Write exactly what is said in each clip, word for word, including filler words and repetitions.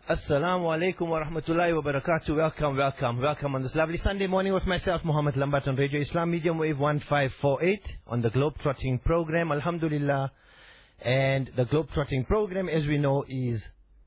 Assalamu alaikum wa rahmatullahi wa barakatuh. Welcome, welcome, welcome on this lovely Sunday morning with myself, Muhammad Lambat, on Radio Islam, medium wave one five four eight, on the Globetrotting program, Alhamdulillah. And the Globetrotting program, as we know, is,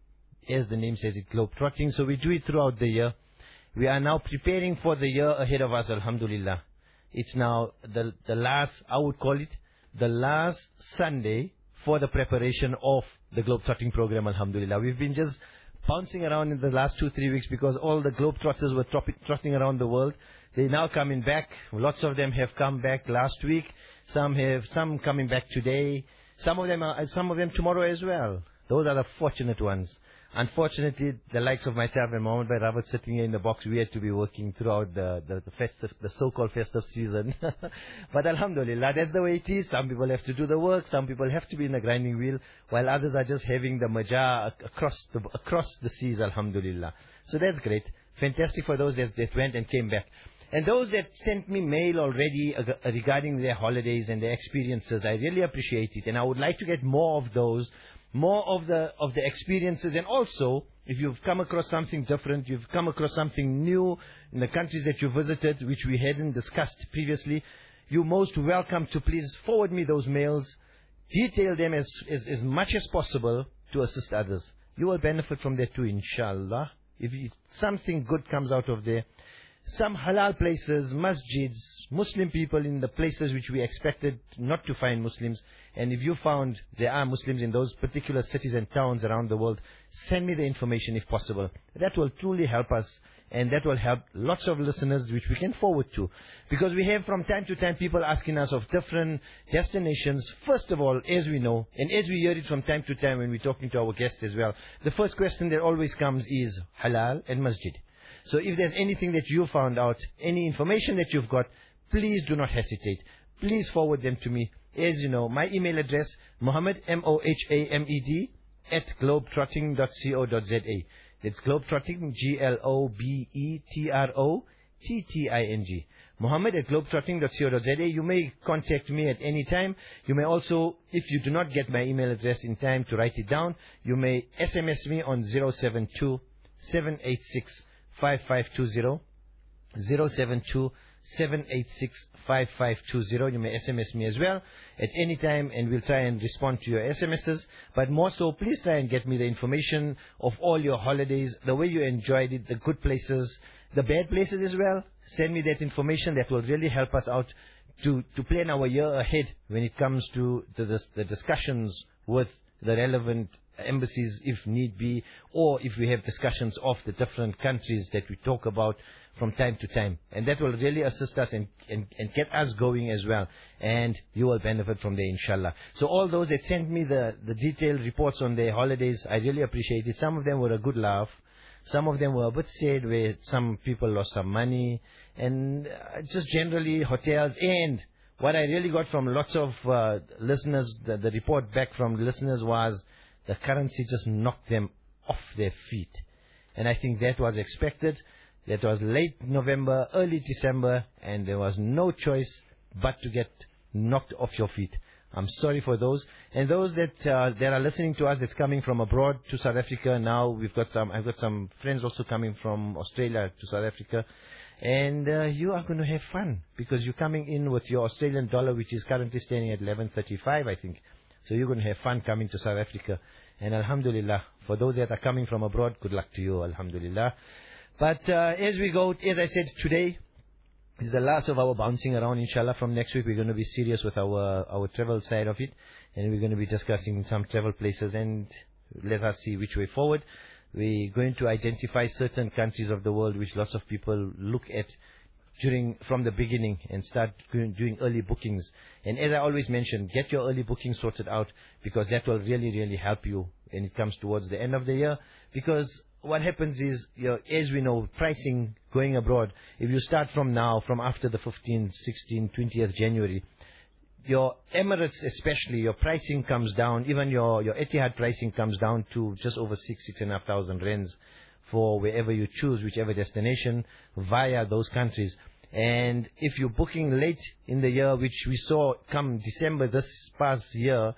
as the name says, it Globetrotting. So we do it throughout the year. We are now preparing for the year ahead of us, Alhamdulillah. It's now the, the last, I would call it, the last Sunday for the preparation of the Globetrotting program, Alhamdulillah. We've been just bouncing around in the last two, three weeks because all the Globetrotters were trotting around the world. They're now coming back. Lots of them have come back last week. Some have, some coming back today. Some of them are, some of them tomorrow as well. Those are the fortunate ones. Unfortunately, the likes of myself and Mohammed Bhai Rawat sitting here in the box, we had to be working throughout the, the, the festive, the so-called festive season. But Alhamdulillah, that's the way it is. Some people have to do the work, some people have to be in the grinding wheel, while others are just having the majah across the, across the seas, Alhamdulillah. So that's great. Fantastic for those that, that went and came back. And those that sent me mail already uh, regarding their holidays and their experiences, I really appreciate it. And I would like to get more of those, more of the of the experiences. And also, if you've come across something different, you've come across something new in the countries that you visited, which we hadn't discussed previously, you're most welcome to please forward me those mails. Detail them as, as, as much as possible to assist others. You will benefit from that too, inshallah. If you, something good comes out of there, some halal places, masjids, Muslim people in the places which we expected not to find Muslims. And if you found there are Muslims in those particular cities and towns around the world, send me the information if possible. That will truly help us, and that will help lots of listeners which we can forward to. Because we have from time to time people asking us of different destinations. First of all, as we know, and as we hear it from time to time when we're talking to our guests as well, the first question that always comes is halal and masjid. So if there's anything that you found out, any information that you've got, please do not hesitate. Please forward them to me. As you know, my email address, Mohammed, M O H A M E D, at globetrotting dot co dot za. That's Globetrotting, G L O B E T R O T T I N G. Mohammed at globetrotting dot co dot za. You may contact me at any time. You may also, if you do not get my email address in time to write it down, you may S M S me on zero seven two, seven eight six, five five two zero, zero seven two, seven eight six, five five two zero. You may S M S me as well at any time, and we'll try and respond to your S M Ses. But more so, please try and get me the information of all your holidays, the way you enjoyed it, the good places, the bad places as well. Send me that information. That will really help us out to, to plan our year ahead when it comes to the, the, the discussions with the relevant embassies if need be, or if we have discussions of the different countries that we talk about from time to time. And that will really assist us and, and, and get us going as well. And you will benefit from there, inshallah. So all those that sent me the, the detailed reports on their holidays, I really appreciate it. Some of them were a good laugh. Some of them were a bit sad where some people lost some money. And uh, just generally hotels. And what I really got from lots of uh, listeners, the, the report back from listeners was the currency just knocked them off their feet. And I think that was expected. That was late November, early December, and there was no choice but to get knocked off your feet. I'm sorry for those. And those that uh, that are listening to us that's coming from abroad to South Africa now, we've got some, I've got some friends also coming from Australia to South Africa. And uh, you are going to have fun because you're coming in with your Australian dollar, which is currently standing at eleven thirty-five, I think. So you're going to have fun coming to South Africa. And Alhamdulillah, for those that are coming from abroad, good luck to you, Alhamdulillah. But uh, as we go, as I said, today is the last of our bouncing around, inshallah. From next week, we're going to be serious with our, our travel side of it. And we're going to be discussing some travel places and let us see which way forward. We're going to identify certain countries of the world which lots of people look at during from the beginning and start doing early bookings. And as I always mention, get your early booking sorted out because that will really, really help you when it comes towards the end of the year. Because what happens is, you know, as we know, pricing going abroad, if you start from now, from after the fifteenth, sixteenth, twentieth January, your Emirates especially, your pricing comes down, even your, your Etihad pricing comes down to just over six, six and a half thousand rands for wherever you choose, whichever destination, via those countries. And if you're booking late in the year, which we saw come December this past year,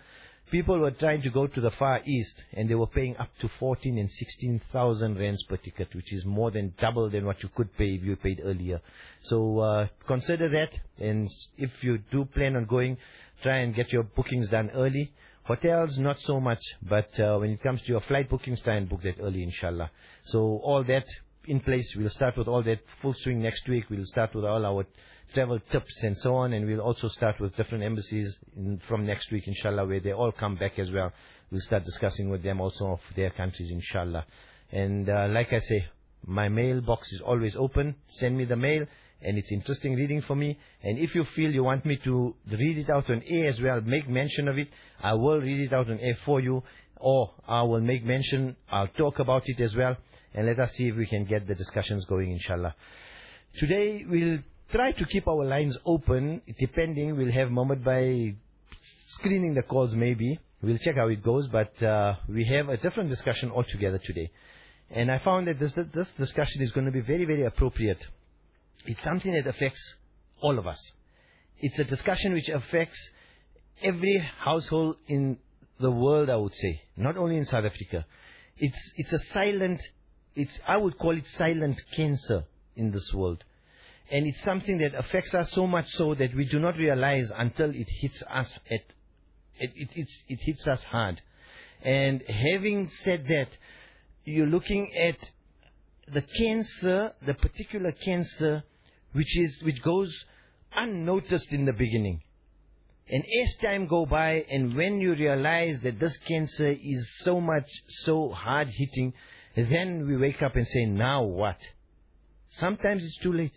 People were trying to go to the Far East, and they were paying up to fourteen and sixteen thousand rands per ticket, which is more than double than what you could pay if you paid earlier. So uh, consider that, and if you do plan on going, try and get your bookings done early. Hotels, not so much, but uh, when it comes to your flight bookings, try and book that early, inshallah. So all that in place. We'll start with all that full swing next week. We'll start with all our travel tips and so on, and we'll also start with different embassies in, from next week, inshallah, where they all come back as well. We'll start discussing with them also of their countries, inshallah. And uh, like I say, my mailbox is always open. Send me the mail, and it's interesting reading for me. And if you feel you want me to read it out on air as well, make mention of it. I will read it out on air for you, or I will make mention, I'll talk about it as well, and let us see if we can get the discussions going, inshallah. Today, we'll try to keep our lines open, depending. We'll have Mohammed by screening the calls maybe. We'll check how it goes, but uh, we have a different discussion altogether today. And I found that this, this discussion is going to be very, very appropriate. It's something that affects all of us. It's a discussion which affects every household in the world, I would say, not only in South Africa. It's, it's a silent, it's, I would call it silent cancer in this world. And it's something that affects us so much so that we do not realize until it hits us at, it, it, it's, it hits us hard. And having said that, you're looking at the cancer, the particular cancer, which is, which goes unnoticed in the beginning. And as time go by, and when you realize that this cancer is so much, so hard hitting, then we wake up and say, now what? Sometimes it's too late.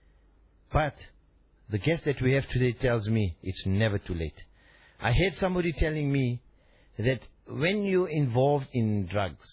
But the guest that we have today tells me it's never too late. I heard somebody telling me that when you're involved in drugs,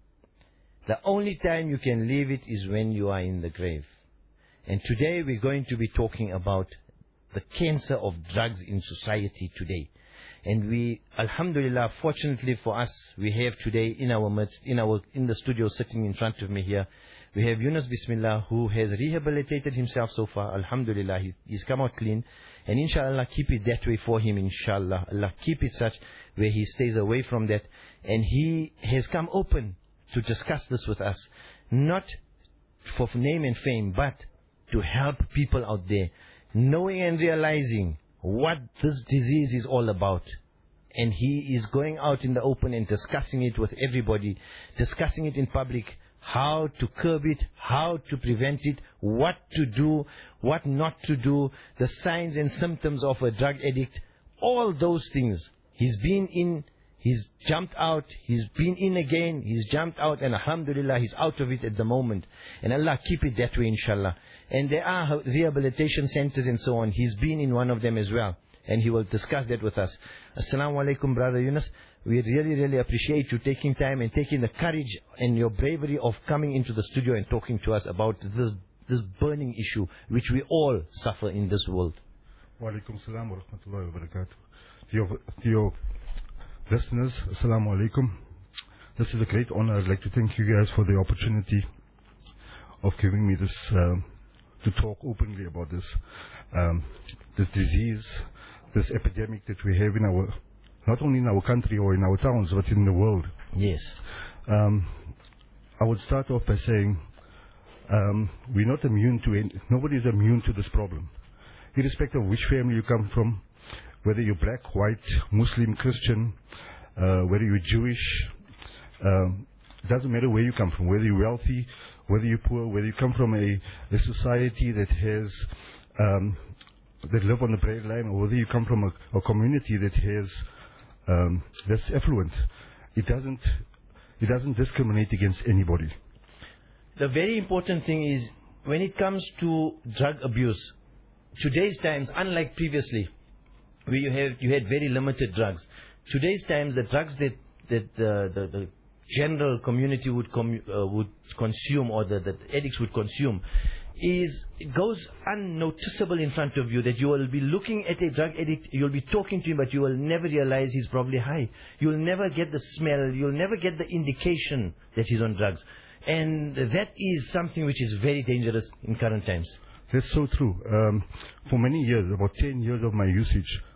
the only time you can leave it is when you are in the grave. And today we're going to be talking about the cancer of drugs in society today. And we, alhamdulillah, fortunately for us, we have today in our midst, in our in the studio sitting in front of me here, we have Yunus Bismillah, who has rehabilitated himself so far. Alhamdulillah, he, he's come out clean. And inshallah, keep it that way for him, inshallah. Allah, keep it such where he stays away from that. And he has come open to discuss this with us. Not for name and fame, but to help people out there, knowing and realizing what this disease is all about. And he is going out in the open and discussing it with everybody, discussing it in public, how to curb it, how to prevent it, what to do, what not to do, the signs and symptoms of a drug addict, all those things. He's been in, he's jumped out, he's been in again, he's jumped out, and alhamdulillah, he's out of it at the moment. And Allah, keep it that way, inshallah. And there are rehabilitation centers and so on. He's been in one of them as well. And he will discuss that with us. Assalamu alaikum, Brother Yunus. We really, really appreciate you taking time and taking the courage and your bravery of coming into the studio and talking to us about this this burning issue which we all suffer in this world. Wa alaikum salam wa rahmatullahi wa barakatuh. To your, to your listeners, assalamu alaikum. This is a great honor. I'd like to thank you guys for the opportunity of giving me this, uh, to talk openly about this, um, this disease, this epidemic that we have in our, not only in our country or in our towns, but in the world. Yes. Um, I would start off by saying, um, we're not immune to it. Nobody is immune to this problem. Irrespective of which family you come from, whether you're black, white, Muslim, Christian, uh, whether you're Jewish, um, it doesn't matter where you come from, whether you're wealthy, whether you're poor, whether you come from a, a society that has, um, that live on the bread line, or whether you come from a, a community that has, um, that's affluent. It doesn't, it doesn't discriminate against anybody. The very important thing is, when it comes to drug abuse, today's times, unlike previously, where you had, you had very limited drugs, today's times, the drugs that, that the, the, the general community would, com, uh, would consume, or the, the addicts would consume, is, it goes unnoticeable in front of you, that you will be looking at a drug addict, you'll be talking to him, but you will never realize he's probably high. You'll never get the smell, you'll never get the indication that he's on drugs. And that is something which is very dangerous in current times. That's so true. Um, for many years, about ten years of my usage,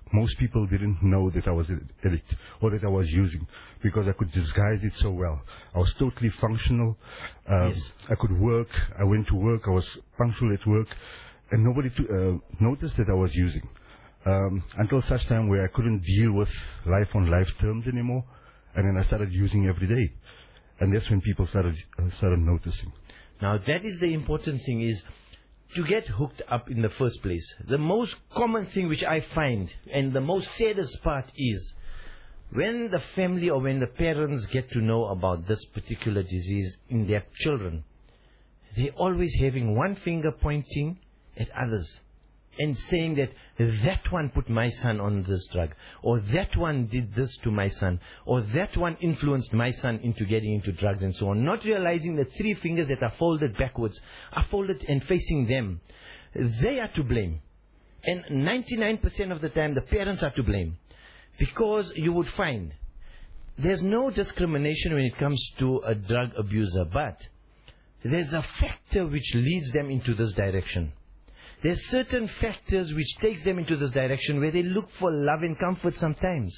most people didn't know that I was an addict or that I was using, because I could disguise it so well. I was totally functional. Um, Yes. I could work. I went to work. I was punctual at work, and nobody to, uh, noticed that I was using. Um, until such time where I couldn't deal with life on life terms anymore, and then I started using every day, and that's when people started uh, started noticing. Now that is the important thing, is to get hooked up in the first place. The most common thing which I find, and the most saddest part, is when the family or when the parents get to know about this particular disease in their children, they're always having one finger pointing at others and saying that that one put my son on this drug, or that one did this to my son, or that one influenced my son into getting into drugs and so on, not realizing the three fingers that are folded backwards are folded and facing them. They are to blame. And ninety-nine percent of the time the parents are to blame, because you would find there's no discrimination when it comes to a drug abuser, but there's a factor which leads them into this direction. There's certain factors which takes them into this direction where they look for love and comfort sometimes.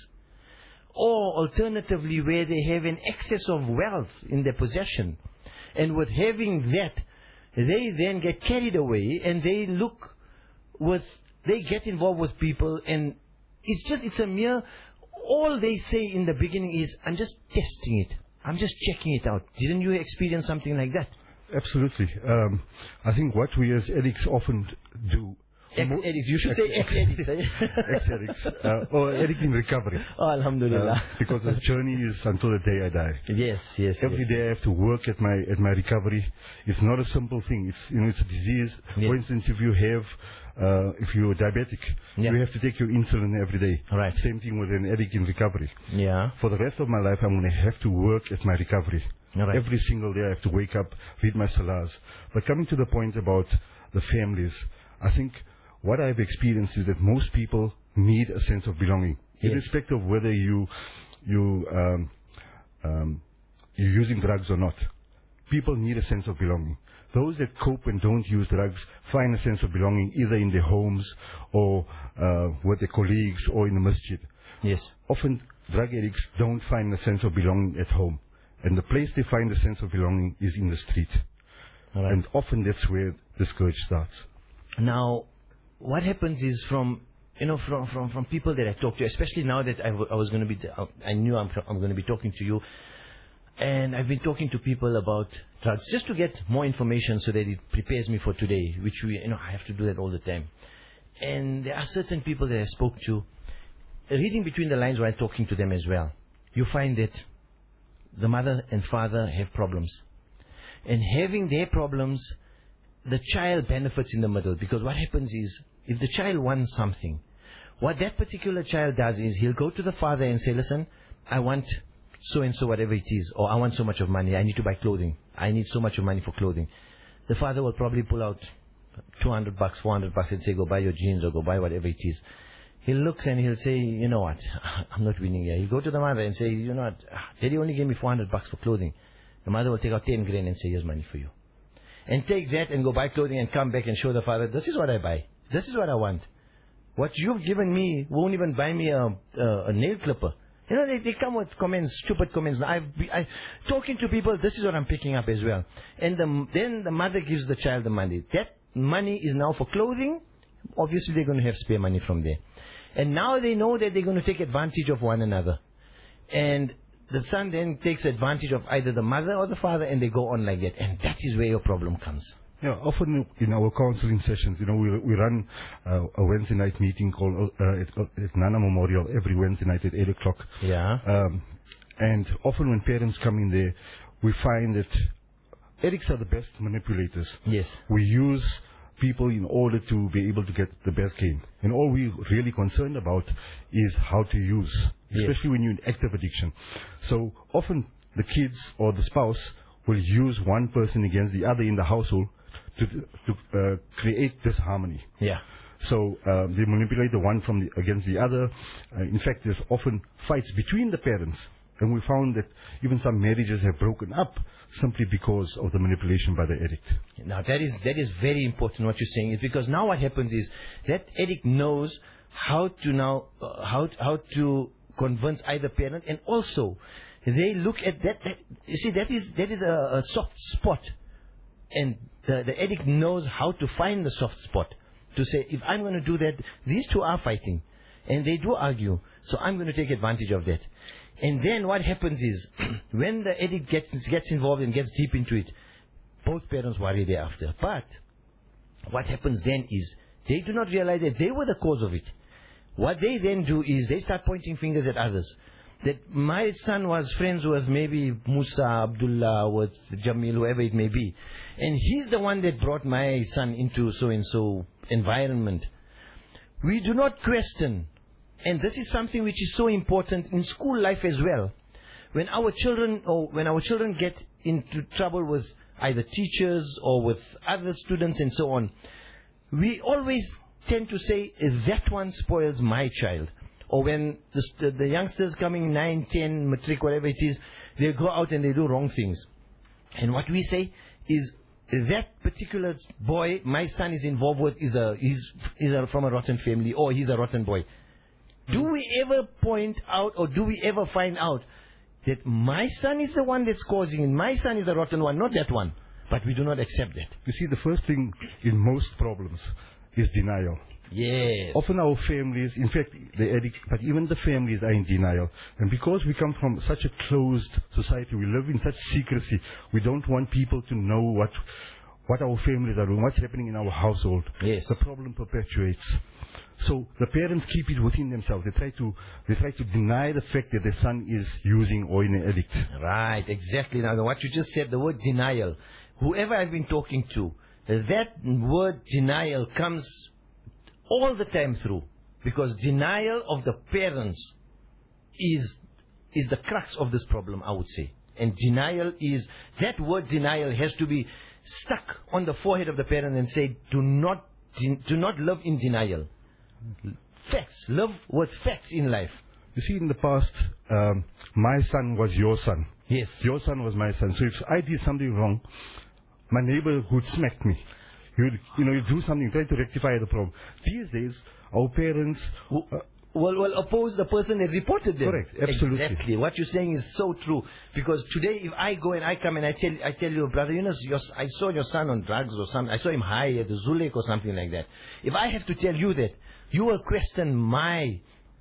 Or alternatively, where they have an excess of wealth in their possession. And with having that, they then get carried away and they look with, they get involved with people, and it's just, it's a mere, all they say in the beginning is, I'm just testing it. I'm just checking it out. Didn't you experience something like that? Absolutely. Um, I think what we as addicts often do... Ex-addicts. You should say ex-addicts. Eh? Ex-addicts. Uh, or addict in recovery. Oh, alhamdulillah. Uh, because the journey is until the day I die. Yes, yes, Every yes. day I have to work at my at my recovery. It's not a simple thing. It's, you know, it's a disease. Yes. For instance, if you have, uh, if you're diabetic, Yeah. you have to take your insulin every day. Right. Same thing with an addict in recovery. Yeah. For the rest of my life, I'm going to have to work at my recovery. All right. Every single day I have to wake up, read my salahs. But coming to the point about the families, I think what I've experienced is that most people need a sense of belonging, Yes. irrespective of whether you you um, um, you're using drugs or not. People need a sense of belonging. Those that cope and don't use drugs find a sense of belonging either in their homes or uh, with their colleagues or in the masjid. Yes. Often drug addicts don't find a sense of belonging at home. And the place they find a sense of belonging is in the street. All right. And often that's where the scourge starts. Now, what happens is from, you know, from, from, from people that I talk to, especially now that I, w- I was going to be, I knew I'm, I'm going to be talking to you, and I've been talking to people about drugs just to get more information so that it prepares me for today, which we, you know, I have to do that all the time. And there are certain people that I spoke to, reading between the lines while talking to them as well, you find that the mother and father have problems. And having their problems, the child benefits in the middle, because what happens is, if the child wants something, what that particular child does is he'll go to the father and say, listen, I want so and so whatever it is, or I want so much of money, I need to buy clothing, I need so much of money for clothing. The father will probably pull out two hundred bucks, four hundred bucks and say, go buy your jeans or go buy whatever it is. He looks and he'll say, you know what, I'm not winning here. He'll go to the mother and say, you know what, Daddy only gave me four hundred bucks for clothing. The mother will take out ten grand and say, here's money for you. And take that and go buy clothing and come back and show the father, this is what I buy. This is what I want. What you've given me won't even buy me a, a, a nail clipper. You know, they, they come with comments, stupid comments. I've I, talking to people, this is what I'm picking up as well. And the, then the mother gives the child the money. That money is now for clothing. Obviously, they're going to have spare money from there. And now they know that they're going to take advantage of one another. And the son then takes advantage of either the mother or the father, and they go on like that. And that is where your problem comes. Yeah, often in our counseling sessions, you know, we we run uh, a Wednesday night meeting called uh, at, at Nana Memorial every Wednesday night at eight o'clock. Yeah. Um, and often when parents come in there, we find that addicts are the best manipulators. Yes. We use people in order to be able to get the best gain. And all we're really concerned about is how to use, especially Yes. when you're in active addiction. So often the kids or the spouse will use one person against the other in the household to to uh, create disharmony. Yeah. So uh, they manipulate the one from the, against the other. Uh, in fact, there's often fights between the parents. And we found that even some marriages have broken up simply because of the manipulation by the addict. Now that is that is very important what you're saying, is because now what happens is that addict knows how to now, uh, how, how to convince either parent, and also they look at that, that you see, that is, that is a, a soft spot, and the, the addict knows how to find the soft spot, to say, if I'm going to do that, these two are fighting, and they do argue, so I'm going to take advantage of that. And then what happens is, when the addict gets, gets involved and gets deep into it, both parents worry thereafter. But what happens then is, they do not realize that they were the cause of it. What they then do is, they start pointing fingers at others. That my son was friends with maybe Musa, Abdullah, with Jamil, whoever it may be. And he's the one that brought my son into so-and-so environment. We do not question. And this is something which is so important in school life as well. When our children, or when our children get into trouble with either teachers or with other students and so on, we always tend to say, that one spoils my child. Or when the, the youngsters coming nine, ten, matric, whatever it is, they go out and they do wrong things. And what we say is, that particular boy my son is involved with is a, he's, he's a, from a rotten family, or he's a rotten boy. Do we ever point out, or do we ever find out that my son is the one that's causing it, my son is the rotten one, not that one? But we do not accept that. You see, the first thing in most problems is denial. Yes. Often our families, in fact, the addict, but even the families are in denial. And because we come from such a closed society, we live in such secrecy, we don't want people to know what what our families are doing, what's happening in our household. Yes. The problem perpetuates. So the parents keep it within themselves. They try to they try to deny the fact that their son is using or in an addict. Right, exactly. Now, what you just said, the word denial. Whoever I've been talking to, that word denial comes all the time through. Because denial of the parents is is the crux of this problem, I would say. And denial is, that word denial has to be stuck on the forehead of the parent and say, do not, do not live in denial. Facts. Live with facts in life. You see, in the past, um, my son was your son. Yes. Your son was my son. So if I did something wrong, my neighbor would smack me. You would, you know, you do something, try to rectify the problem. These days, our parents... Uh, Well, well, oppose the person that reported them. Correct, absolutely. Exactly. What you're saying is so true. Because today, if I go and I come and I tell, I tell you, brother Yunus, your, I saw your son on drugs or something. I saw him high at the Zulek or something like that. If I have to tell you that, you will question my,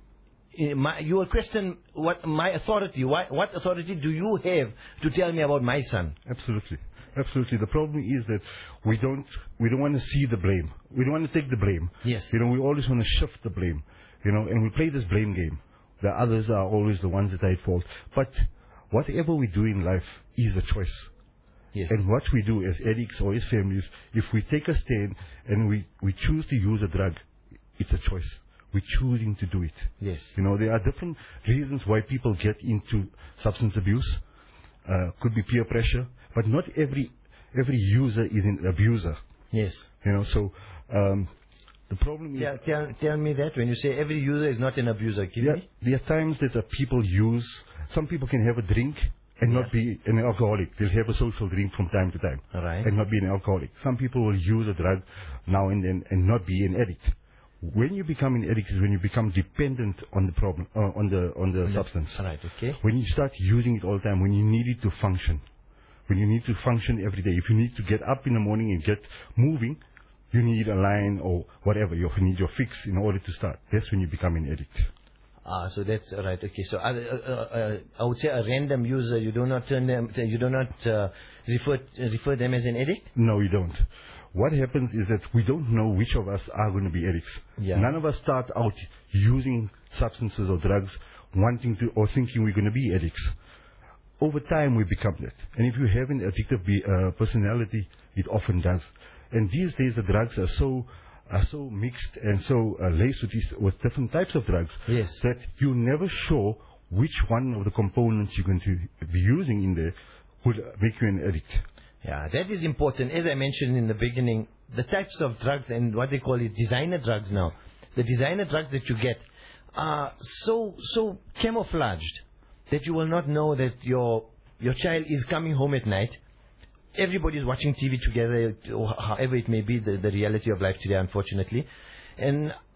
my you will question what my authority. What, what authority do you have to tell me about my son? Absolutely. Absolutely. The problem is that we don't we don't want to see the blame. We don't want to take the blame. Yes. You know, we always want to shift the blame. You know, and we play this blame game. The others are always the ones that are at fault. But whatever we do in life is a choice. Yes. And what we do as addicts or as families, if we take a stand and we, we choose to use a drug, it's a choice. We're choosing to do it. Yes. You know, there are different reasons why people get into substance abuse. Uh, could be peer pressure, but not every every user is an abuser. Yes. You know, so um, the problem is... Tell, tell, tell me that, when you say every user is not an abuser. Give Yeah, me. there are times that uh, people use... Some people can have a drink and Yeah. not be an alcoholic. They'll have a social drink from time to time Right. and not be an alcoholic. Some people will use a drug now and then and not be an addict. When you become an addict is when you become dependent on the problem, uh, on the on the substance. Right, okay. When you start using it all the time, when you need it to function, when you need to function every day, if you need to get up in the morning and get moving, you need a line or whatever, you need your fix in order to start. That's when you become an addict. Ah, so that's uh, right. Okay, so uh, uh, uh, I would say a random user, you do not turn them, you do not uh, refer refer them as an addict. No, you don't. What happens is that we don't know which of us are going to be addicts. Yeah. None of us start out using substances or drugs, wanting to or thinking we're going to be addicts. Over time, we become that. And if you have an addictive be, uh, personality, it often does. And these days, the drugs are so are so mixed and so uh, laced with, these, with different types of drugs Yes. that you're never sure which one of the components you're going to be using in there would make you an addict. Yeah, that is important. As I mentioned in the beginning, the types of drugs and what they call it, designer drugs now. The designer drugs that you get are so so camouflaged that you will not know that your your child is coming home at night. Everybody's watching T V together, or however it may be, the, the reality of life today, unfortunately. And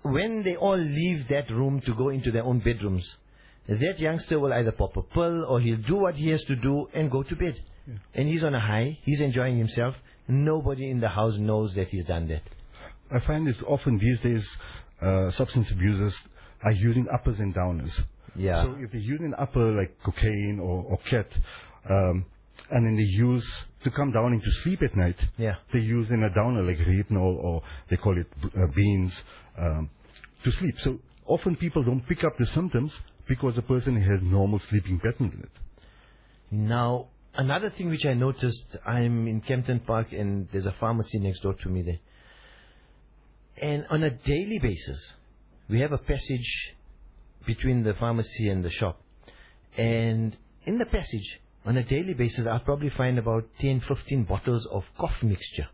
when they all leave that room to go into their own bedrooms, that youngster will either pop a pill or he'll do what he has to do and go to bed. Yeah. And he's on a high, he's enjoying himself. Nobody in the house knows that he's done that. I find it's often these days uh, substance abusers are using uppers and downers. Yeah. So if they use an upper like cocaine or, or cat, um, and then they use to come down into sleep at night, yeah. they use in a downer like retinol or they call it uh, beans um, to sleep. So often people don't pick up the symptoms because the person has normal sleeping patterns in it. Now, another thing which I noticed, I'm in Kempton Park and there's a pharmacy next door to me there. And on a daily basis, we have a passage between the pharmacy and the shop. And in the passage, on a daily basis, I'll probably find about ten, fifteen bottles of cough mixture.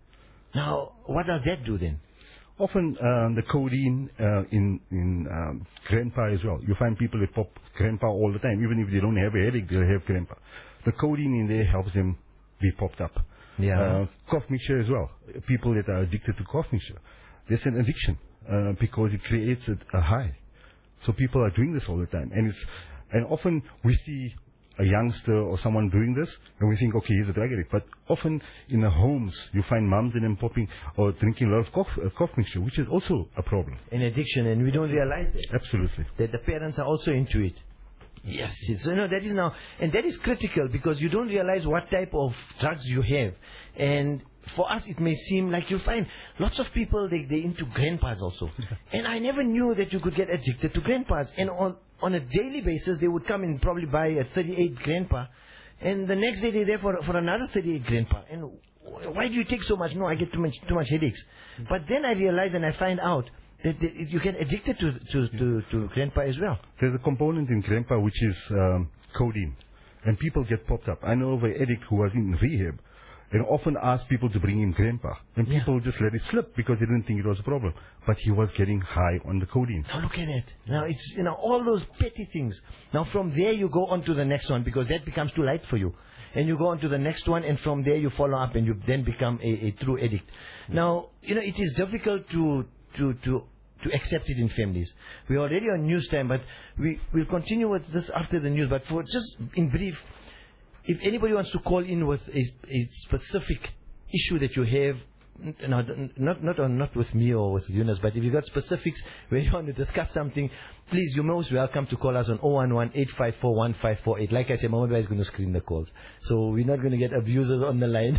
Now, what does that do then? Often um, the codeine uh, in, in um, grandpa as well. You find people that pop grandpa all the time. Even if they don't have a headache, they'll have grandpa. The codeine in there helps them be popped up. Yeah. Uh, cough mixture as well. People that are addicted to cough mixture. There's an addiction uh, because it creates a, a high. So people are doing this all the time. And it's and often we see a youngster or someone doing this, and we think, okay, he's a drug addict. But often in the homes, you find moms and them popping or drinking a lot of cough, uh, cough mixture, which is also a problem. An addiction, and we don't realize that. Absolutely. That the parents are also into it. Yes, it's, you know, that is now, and that is critical because you don't realize what type of drugs you have. And for us, it may seem like you'll find lots of people, they, they're into grandpas also. And I never knew that you could get addicted to grandpas. And on, on a daily basis, they would come and probably buy a thirty-eight grandpa. And the next day, they're there for, for another thirty-eight grandpa. And why do you take so much? No, I get too much, too much headaches. But then I realize and I find out that you get addicted to, to, to, to grandpa as well. There's a component in grandpa which is um, codeine. And people get popped up. I know of an addict who was in rehab and often asked people to bring in grandpa. And people yeah. just let it slip because they didn't think it was a problem. But he was getting high on the codeine. Now look at it. Now it's, you know, all those petty things. Now from there you go on to the next one because that becomes too light for you. And you go on to the next one and from there you follow up and you then become a, a true addict. Now, you know, it is difficult to, to, to, to accept it in families. We're already on news time, but we will continue with this after the news. But for just in brief, if anybody wants to call in with a, a specific issue that you have, not not not not with me or with Yunus, but if you got specifics where you want to discuss something, please, you're most welcome to call us on zero one one, eight five four, one five four eight. Like I said, Mohammed is going to screen the calls, so we're not going to get abusers on the line.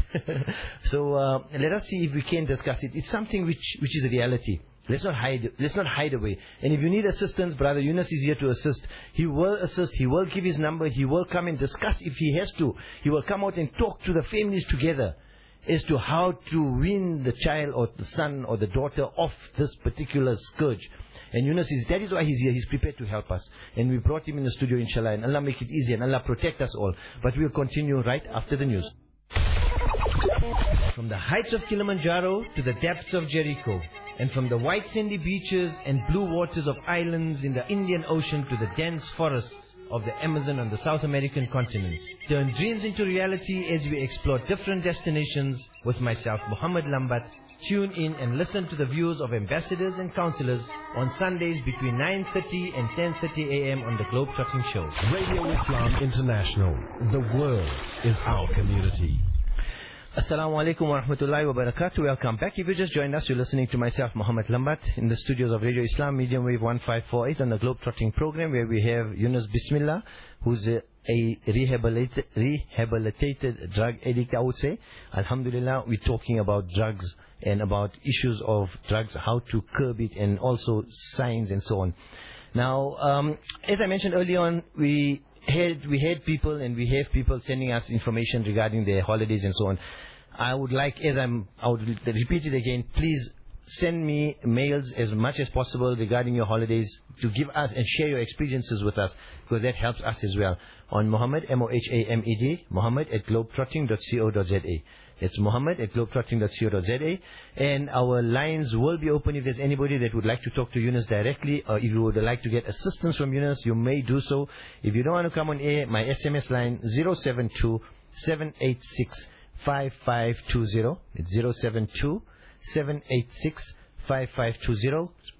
So uh, let us see if we can discuss it. It's something which which is a reality. Let's not hide. Let's not hide away. And if you need assistance, Brother Yunus is here to assist. He will assist. He will give his number. He will come and discuss if he has to. He will come out and talk to the families together as to how to win the child or the son or the daughter off this particular scourge. And Yunus is, that is why he's here. He's prepared to help us. And we brought him in the studio, inshallah. And Allah make it easy and Allah protect us all. But we'll continue right after the news. From the heights of Kilimanjaro to the depths of Jericho, and from the white sandy beaches and blue waters of islands in the Indian Ocean to the dense forests of the Amazon on the South American continent. Turn dreams into reality as we explore different destinations with myself, Muhammad Lambat. Tune in and listen to the views of ambassadors and councillors on Sundays between nine thirty and ten thirty a m on the Globetrotting Show. Radio Islam International. The world is our community. Assalamu alaikum wa rahmatullahi wa barakatuh. Welcome back. If you just joined us, you're listening to myself, Muhammad Lambat, in the studios of Radio Islam, medium wave one five four eight on the Globetrotting program, where we have Yunus Bismillah, who's a, a rehabilitated, rehabilitated drug addict, I would say. Alhamdulillah, we're talking about drugs and about issues of drugs, how to curb it, and also signs and so on. Now, um, as I mentioned earlier on, we had we had people and we have people sending us information regarding their holidays and so on. I would like, as I'm, I would repeat it again, please send me mails as much as possible regarding your holidays to give us and share your experiences with us, because that helps us as well. On Mohammed, M O H A M E D, Mohammed at globetrotting dot co dot z a. It's Mohammed at globetrotting dot co dot z a. And our lines will be open if there's anybody that would like to talk to Yunus directly, or if you would like to get assistance from Yunus, you may do so. If you don't want to come on air, my S M S line zero seven two, seven eight six, five five two zero. It's zero seven two, seven eight six, five five two zero.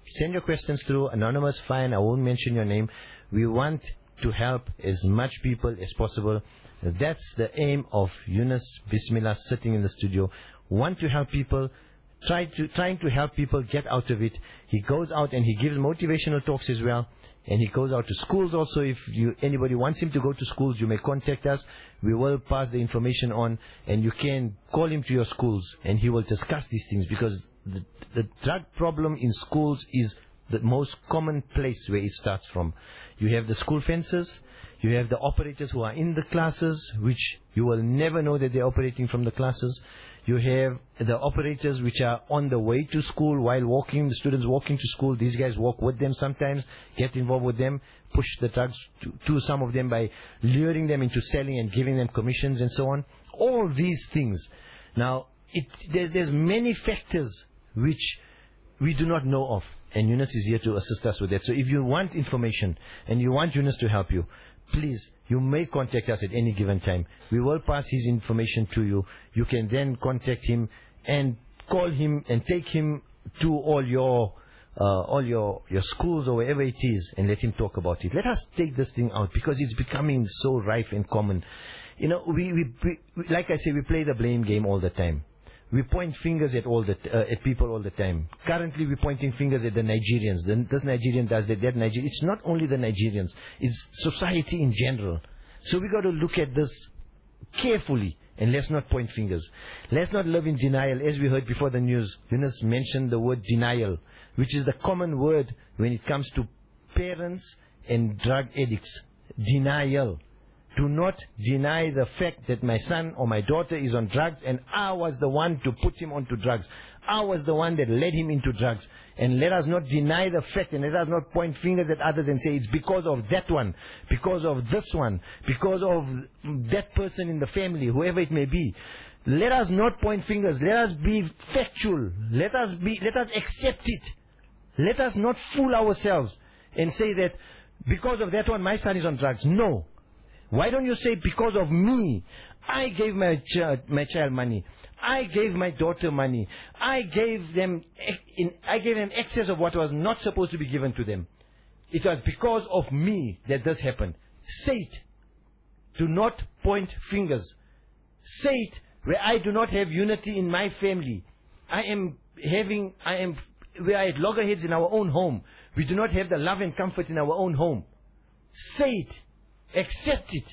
send your questions through. Anonymous, fine. I won't mention your name. We want to help as much people as possible. That's the aim of Yunus Bismillah sitting in the studio. Want to help people, try to, trying to help people get out of it. He goes out and he gives motivational talks as well. And he goes out to schools also. If you, anybody wants him to go to schools, you may contact us. We will pass the information on, and you can call him to your schools, and he will discuss these things, because the, the drug problem in schools is the most common place where it starts from. You have the school fences, you have the operators who are in the classes, which you will never know that they're operating from the classes. You have the operators which are on the way to school while walking, the students walking to school. These guys walk with them sometimes, get involved with them, push the drugs to, to some of them by luring them into selling and giving them commissions and so on. All these things. Now, it, there's, there's many factors which we do not know of, and Yunus is here to assist us with that. So if you want information and you want Yunus to help you, please, you may contact us at any given time. We will pass his information to you. You can then contact him and call him and take him to all your uh, all your your schools or wherever it is, and let him talk about it. Let us take this thing out, because it's becoming so rife and common. You know, we, we, we like I say, we play the blame game all the time. We point fingers at all the uh, at people all the time. Currently, we're pointing fingers at the Nigerians. The, this Nigerian does that. That Nigerian. It's not only the Nigerians. It's society in general. So we got to look at this carefully, and let's not point fingers. Let's not live in denial. As we heard before the news, Yunus mentioned the word denial, which is the common word when it comes to parents and drug addicts. Denial. Do not deny the fact that my son or my daughter is on drugs, and I was the one to put him onto drugs. I was the one that led him into drugs. And let us not deny the fact, and let us not point fingers at others and say it's because of that one, because of this one, because of that person in the family, whoever it may be. Let us not point fingers. Let us be factual. Let us be. Let us accept it. Let us not fool ourselves and say that because of that one, my son is on drugs. No. Why don't you say, because of me, I gave my, ch my child money, I gave my daughter money, I gave them in, I gave them excess of what was not supposed to be given to them. It was because of me that this happened. Say it. Do not point fingers. Say it where I do not have unity in my family. I am having, I am, we are at loggerheads in our own home. We do not have the love and comfort in our own home. Say it. Accept it,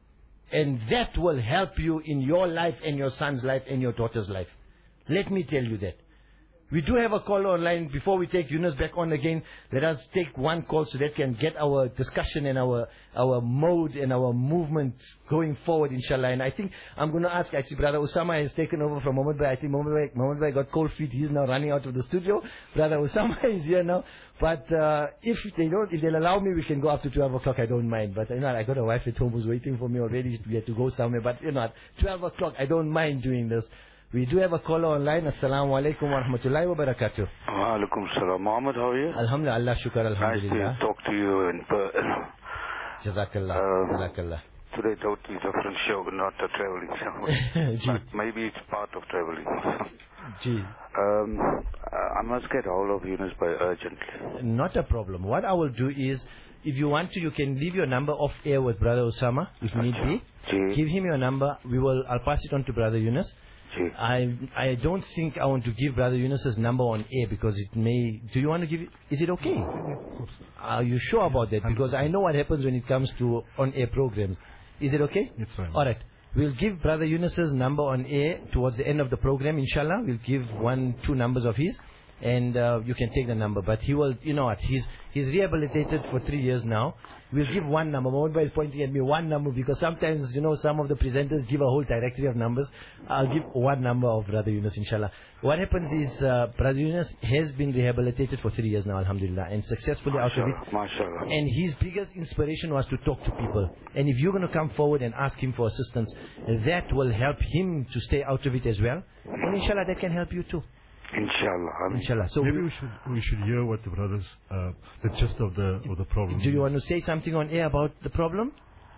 and that will help you in your life and your son's life and your daughter's life. Let me tell you that. We do have a call online. Before we take Yunus back on again, let us take one call so that can get our discussion and our our mode and our movement going forward, inshallah. And I think I'm going to ask, actually, Brother Osama has taken over from Mohammed Bhai. I think Mohammed Bhai, Mohammed Bhai got cold feet. He's now running out of the studio. Brother Osama is here now. But uh, if they don't, if they'll allow me, we can go up to twelve o'clock. I don't mind. But you know, I got a wife at home who's waiting for me already. We have to go somewhere. But you know, at twelve o'clock, I don't mind doing this. We do have a caller online. Assalamu alaikum wa rahmatullahi wa barakatuh. Wa alaikum salam. Mohammed, how are you? Alhamdulillah, Allah shukar, alhamdulillah. Nice to talk to you in person. Jazakallah. Uh, Jazakallah. Today, totally different show, not a traveling show. But maybe it's part of traveling. Gee. Um, I must get hold of Yunus by urgently. Not a problem. What I will do is, if you want to, you can leave your number off air with Brother Osama, if need be. Gee. Give him your number. We will. I'll pass it on to Brother Yunus. Gee. I I don't think I want to give Brother Yunus's number on air, because it may. Do you want to give it? Is it okay? Are you sure about that? Because I know what happens when it comes to on-air programs. Is it okay? It's fine. All right. We'll give Brother Yunus's number on air towards the end of the program, inshallah. We'll give one, two numbers of his, and uh, you can take the number. But he will, you know what, he's, he's rehabilitated for three years now. We'll give one number. Mohammed Bhai is pointing at me, one number, because sometimes, you know, some of the presenters give a whole directory of numbers. I'll give one number of Brother Yunus, inshallah. What happens is, uh, Brother Yunus has been rehabilitated for three years now, alhamdulillah, and successfully out of it. MashaAllah. And his biggest inspiration was to talk to people. And if you're going to come forward and ask him for assistance, that will help him to stay out of it as well. And inshallah, that can help you too. Inshallah. Inshallah. So Maybe we, we should we should hear what the brothers uh, the gist of the of the problem. do you want to say something on air about the problem?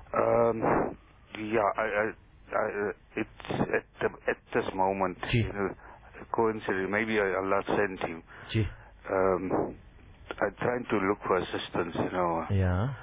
Um, yeah, I, I, I, it's at, the, at this moment, Gee. you know, coincidentally, maybe Allah sent him. Gee. Um, I'm trying to look for assistance, you know, Yeah.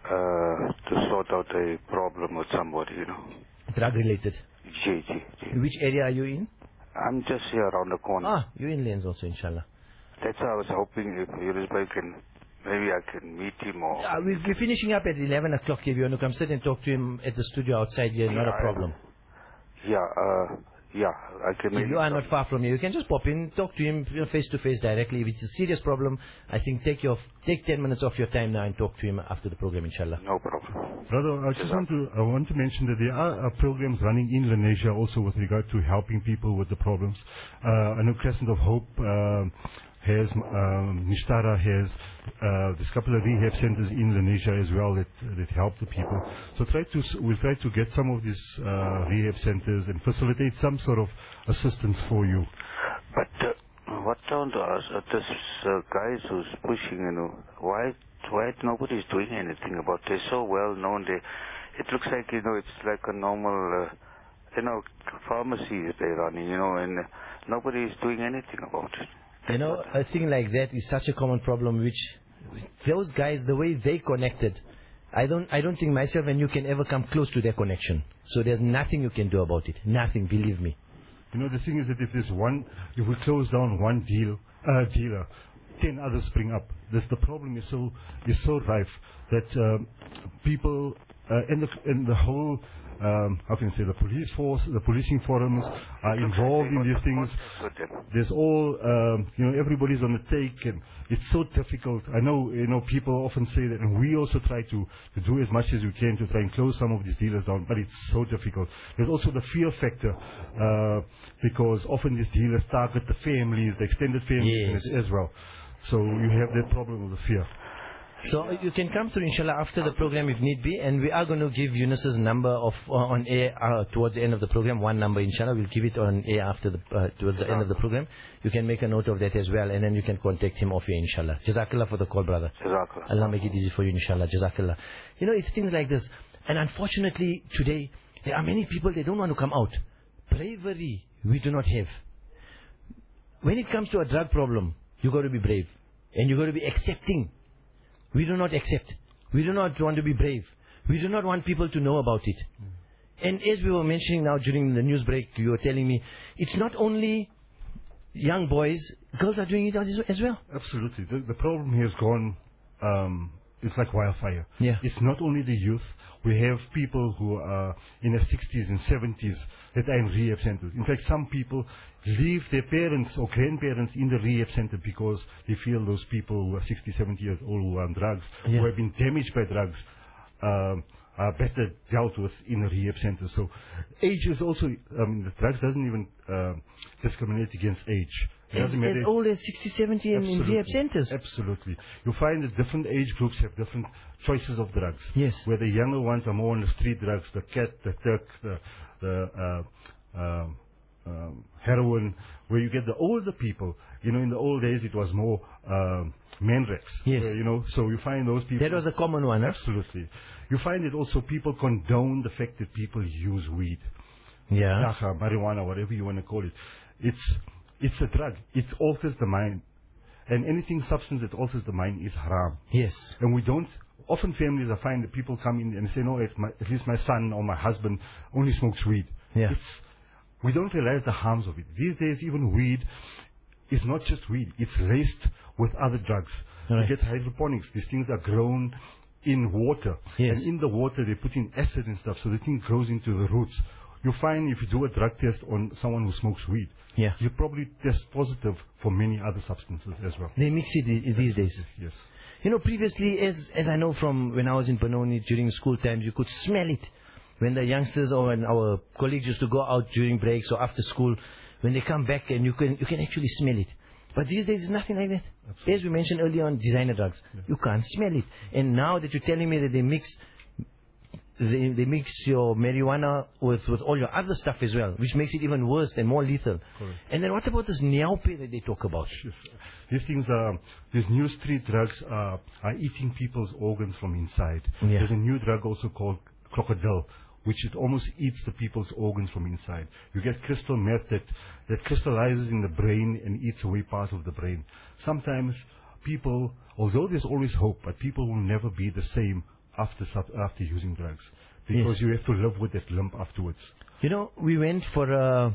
uh, to sort out a problem with somebody, you know. Drug related. Gee, gee, gee. Which area are you in? I'm just here around the corner. Ah, you're in Lanes also, inshallah. That's why I was hoping if Yurisbhai can, maybe I can meet him or... Uh, we'll be finishing up at eleven o'clock. If you want to come sit and talk to him at the studio outside here, not a Yeah, problem. Yeah, uh, yeah, I can If maybe... you are not come. far from here, you can just pop in, talk to him you know, face to face directly. If it's a serious problem, I think take your take ten minutes off your time now and talk to him after the program, inshallah. No problem. Brother, I just want to I want to mention that there are uh, programs running in Lenasia also with regard to helping people with the problems. Uh, I know Crescent of Hope uh, has, um, Nishtara has, uh, there's a couple of rehab centers in Lenasia as well that that help the people. So try to s- we'll try to get some of these uh, rehab centers and facilitate some sort of assistance for you. But uh, what I want to ask, uh, this uh, guys who's pushing, you know, why why nobody's doing anything about it? They're so well known. They, it looks like, you know, it's like a normal, uh, you know, pharmacy they're running, you know, and uh, nobody's doing anything about it. You know, a thing like that is such a common problem which those guys, the way they connected, I don't I don't think myself and you can ever come close to their connection. So there's nothing you can do about it. Nothing, believe me. You know, the thing is that if there's one, if we close down one deal, uh, dealer, ten others spring up. This, the problem is so is so rife that um, people uh, and the and the whole um, how can I say the police force, the policing forums are involved in these things. There's all um, you know, everybody's on the take, and it's so difficult. I know you know people often say that, and we also try to to do as much as we can to try and close some of these dealers down, but it's so difficult. There's also the fear factor uh, because often these dealers target the families, the extended families Yes. as well. So you have that problem with the fear. So you can come through, inshallah, after the program if need be, and we are going to give Yunus's number of uh, on air uh, towards the end of the program. One number, inshallah, we'll give it on air after the uh, towards the end of the program. You can make a note of that as well, and then you can contact him off here, inshallah. Jazakallah for the call, brother. Jazakallah. Allah make it easy for you, inshallah. Jazakallah. You know, it's things like this, and unfortunately today there are many people they don't want to come out. Bravery we do not have. When it comes to a drug problem, you got to be brave, and you got to be accepting. We do not accept. We do not want to be brave. We do not want people to know about it. Mm. And as we were mentioning now during the news break, you were telling me, it's not only young boys, girls are doing it as as well. Absolutely. The, the problem has gone, um, it's like wildfire. Yeah. It's not only the youth. We have people who are in their sixties and seventies that are in rehab centers. In fact, some people leave their parents or grandparents in the rehab center because they feel those people who are sixty, seventy years old who are on drugs, Yeah. who have been damaged by drugs, um, are better dealt with in a rehab center. So age is also, um, the drugs doesn't even uh, discriminate against age. It As, doesn't matter. as old as sixty, seventy in, in rehab centers. Absolutely. You find that different age groups have different choices of drugs. Yes. Where the younger ones are more on the street drugs, the cat, the turk, the, the uh, um, um, heroin. Where you get the older people, you know, in the old days it was more um, Mandrax. Yes. Where, you know, so you find those people. That was a common one, huh? Absolutely. You find that also people condone the fact that people use weed. Yeah. Dacha, marijuana, whatever you want to call it. It's it's a drug. It alters the mind. And anything substance that alters the mind is haram. Yes. And we don't, often families I find that people come in and say, no, at, my, at least my son or my husband only smokes weed. Yeah. It's, we don't realize the harms of it. These days even weed is not just weed. It's laced with other drugs. Right. You get hydroponics. These things are grown in water. Yes. And in the water they put in acid and stuff so the thing grows into the roots. You find if you do a drug test on someone who smokes weed, Yeah. you probably test positive for many other substances as well. They mix it i- these days. Yes. You know, previously, as as I know from when I was in Benoni during school times, you could smell it. When the youngsters or when our colleagues used to go out during breaks or after school, when they come back and you can you can actually smell it. But these days, it's nothing like that. Absolutely. As we mentioned earlier on, designer drugs. Yeah. You can't smell it. And now that you're telling me that they mix they, they mix your marijuana with, with all your other stuff as well, which makes it even worse and more lethal. Correct. And then what about this niaupe that they talk about? Yes. These things are, these new street drugs are, are eating people's organs from inside. Yeah. There's a new drug also called crocodile, which it almost eats the people's organs from inside. You get crystal meth that, that crystallizes in the brain and eats away parts of the brain. Sometimes people, although there's always hope, but people will never be the same after sub- after using drugs, because Yes. you have to live with that lump afterwards. You know, we went for a,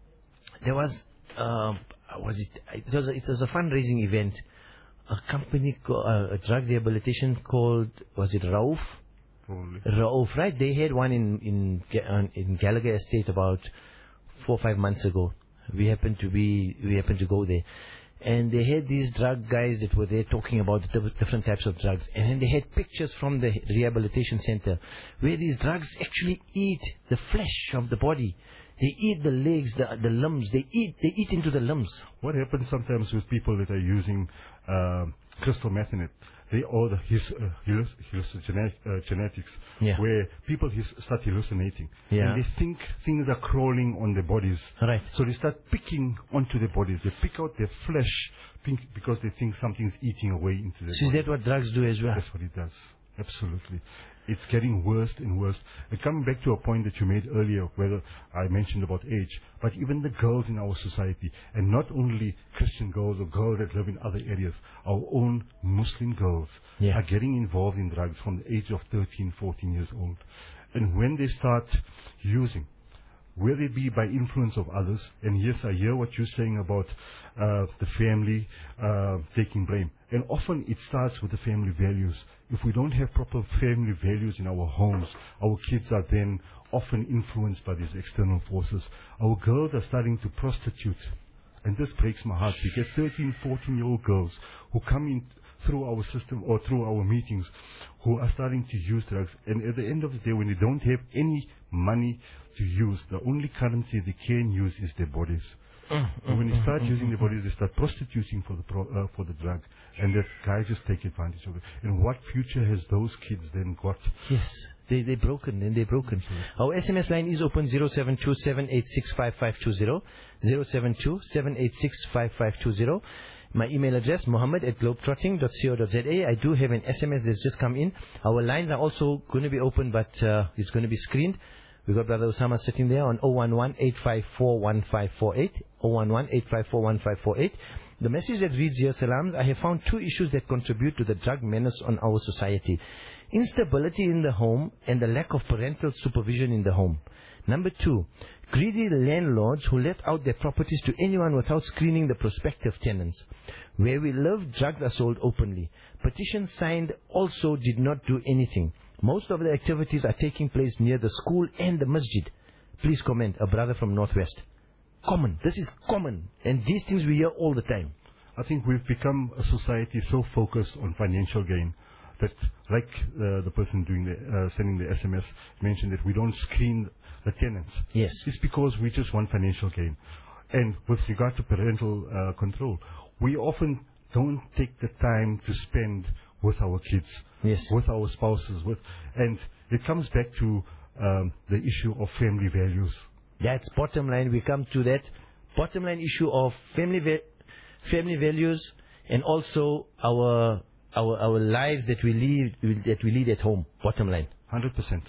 there was, uh, was it, it was a, it was a fundraising event. A company, co- uh, a drug rehabilitation called, was it Rauf? Probably. Rauf, right? They had one in, in, Ga- uh, in Gallagher Estate about four or five months ago. We happened to be, we happened to go there. And they had these drug guys that were there talking about the diff- different types of drugs. And then they had pictures from the rehabilitation center where these drugs actually eat the flesh of the body. They eat the legs, the, the limbs. They eat, they eat into the limbs. What happens sometimes with people that are using uh, crystal meth in it? They all the his, uh, halluc- hallucinogenic, uh, genetics, Yeah. where people his, start hallucinating. Yeah. And they think things are crawling on their bodies. Right. So they start picking onto their bodies. They pick out their flesh pink, because they think something's eating away into their So is body. that what drugs do as well? That's what it does. Absolutely. It's getting worse and worse. And coming back to a point that you made earlier, whether I mentioned about age, but even the girls in our society, and not only Christian girls or girls that live in other areas, our own Muslim girls Yeah. are getting involved in drugs from the age of thirteen, fourteen years old. And when they start using, whether it be by influence of others, and yes, I hear what you're saying about uh, the family uh, taking blame. And often it starts with the family values. If we don't have proper family values in our homes, our kids are then often influenced by these external forces. Our girls are starting to prostitute. And this breaks my heart. We get thirteen, fourteen-year-old girls who come in through our system or through our meetings who are starting to use drugs. And at the end of the day, when they don't have any money to use, the only currency they can use is their bodies. And when they start using their bodies, they start prostituting for the pro, uh, for the drug, and that guys just take advantage of it. And what future has those kids then got? Yes, they, they're broken, and they're broken. Our S M S line is open zero seven two, seven eight six, five five two zero, zero seven two, seven eight six, five five two zero. My email address, mohammed at globetrotting dot co dot za. I do have an S M S that's just come in. Our lines are also going to be open, but uh, it's going to be screened. We've got Brother Osama sitting there on zero one one, eight five four, one five four eight, zero one one, eight five four, one five four eight. The message that reads here, Salams, I have found two issues that contribute to the drug menace on our society. Instability in the home and the lack of parental supervision in the home. Number two, greedy landlords who let out their properties to anyone without screening the prospective tenants. Where we live, drugs are sold openly. Petitions signed also did not do anything. Most of the activities are taking place near the school and the masjid. Please comment, a brother from Northwest. Common. This is common. And these things we hear all the time. I think we've become a society so focused on financial gain that, like uh, the person doing the, uh, sending the S M S mentioned, that we don't screen the tenants. Yes. It's because we just want financial gain. And with regard to parental uh, control, we often don't take the time to spend with our kids, Yes. with our spouses, with, and it comes back to um, the issue of family values. That's bottom line. We come to that bottom line issue of family va- family values, and also our our our lives that we lead that we lead at home. Bottom line. one hundred percent.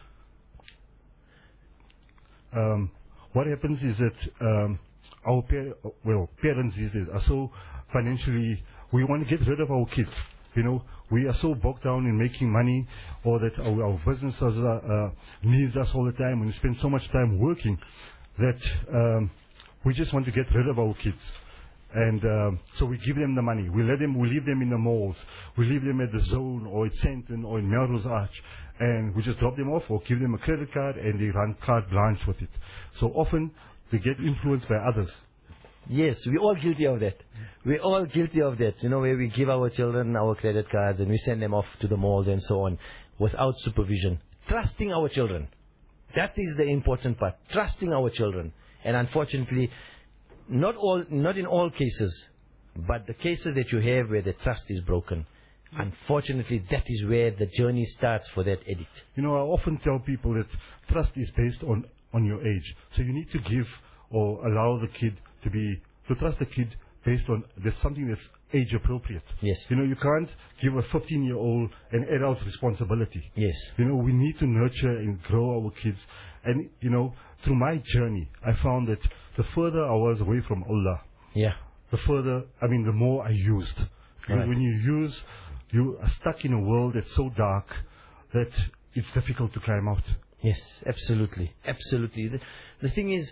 Um, what happens is that um, our par- well, parents these days are so financially, we want to get rid of our kids. You know, we are so bogged down in making money, or that our, our businesses uh, uh, needs us all the time, and we spend so much time working that um, we just want to get rid of our kids. And um, so we give them the money. We let them. We leave them in the malls. We leave them at the Zone or at Sandton or in Melrose Arch, and we just drop them off or give them a credit card, and they run carte blanche with it. So often they get influenced by others. Yes, we're all guilty of that. We're all guilty of that. You know, where we give our children our credit cards and we send them off to the malls and so on without supervision. Trusting our children. That is the important part. Trusting our children. And unfortunately, not all, not in all cases, but the cases that you have where the trust is broken, unfortunately, that is where the journey starts for that addict. You know, I often tell people that trust is based on, on your age. So you need to give or allow the kid to be, to trust the kid based on that's something that's age appropriate. Yes. You know, you can't give a fifteen year old an adult's responsibility. Yes. You know, we need to nurture and grow our kids. And, you know, through my journey, I found that the further I was away from Allah, Yeah. the further, I mean, the more I used. Because Right. when you use, you are stuck in a world that's so dark that it's difficult to climb out. Yes, absolutely, absolutely. The, the thing is,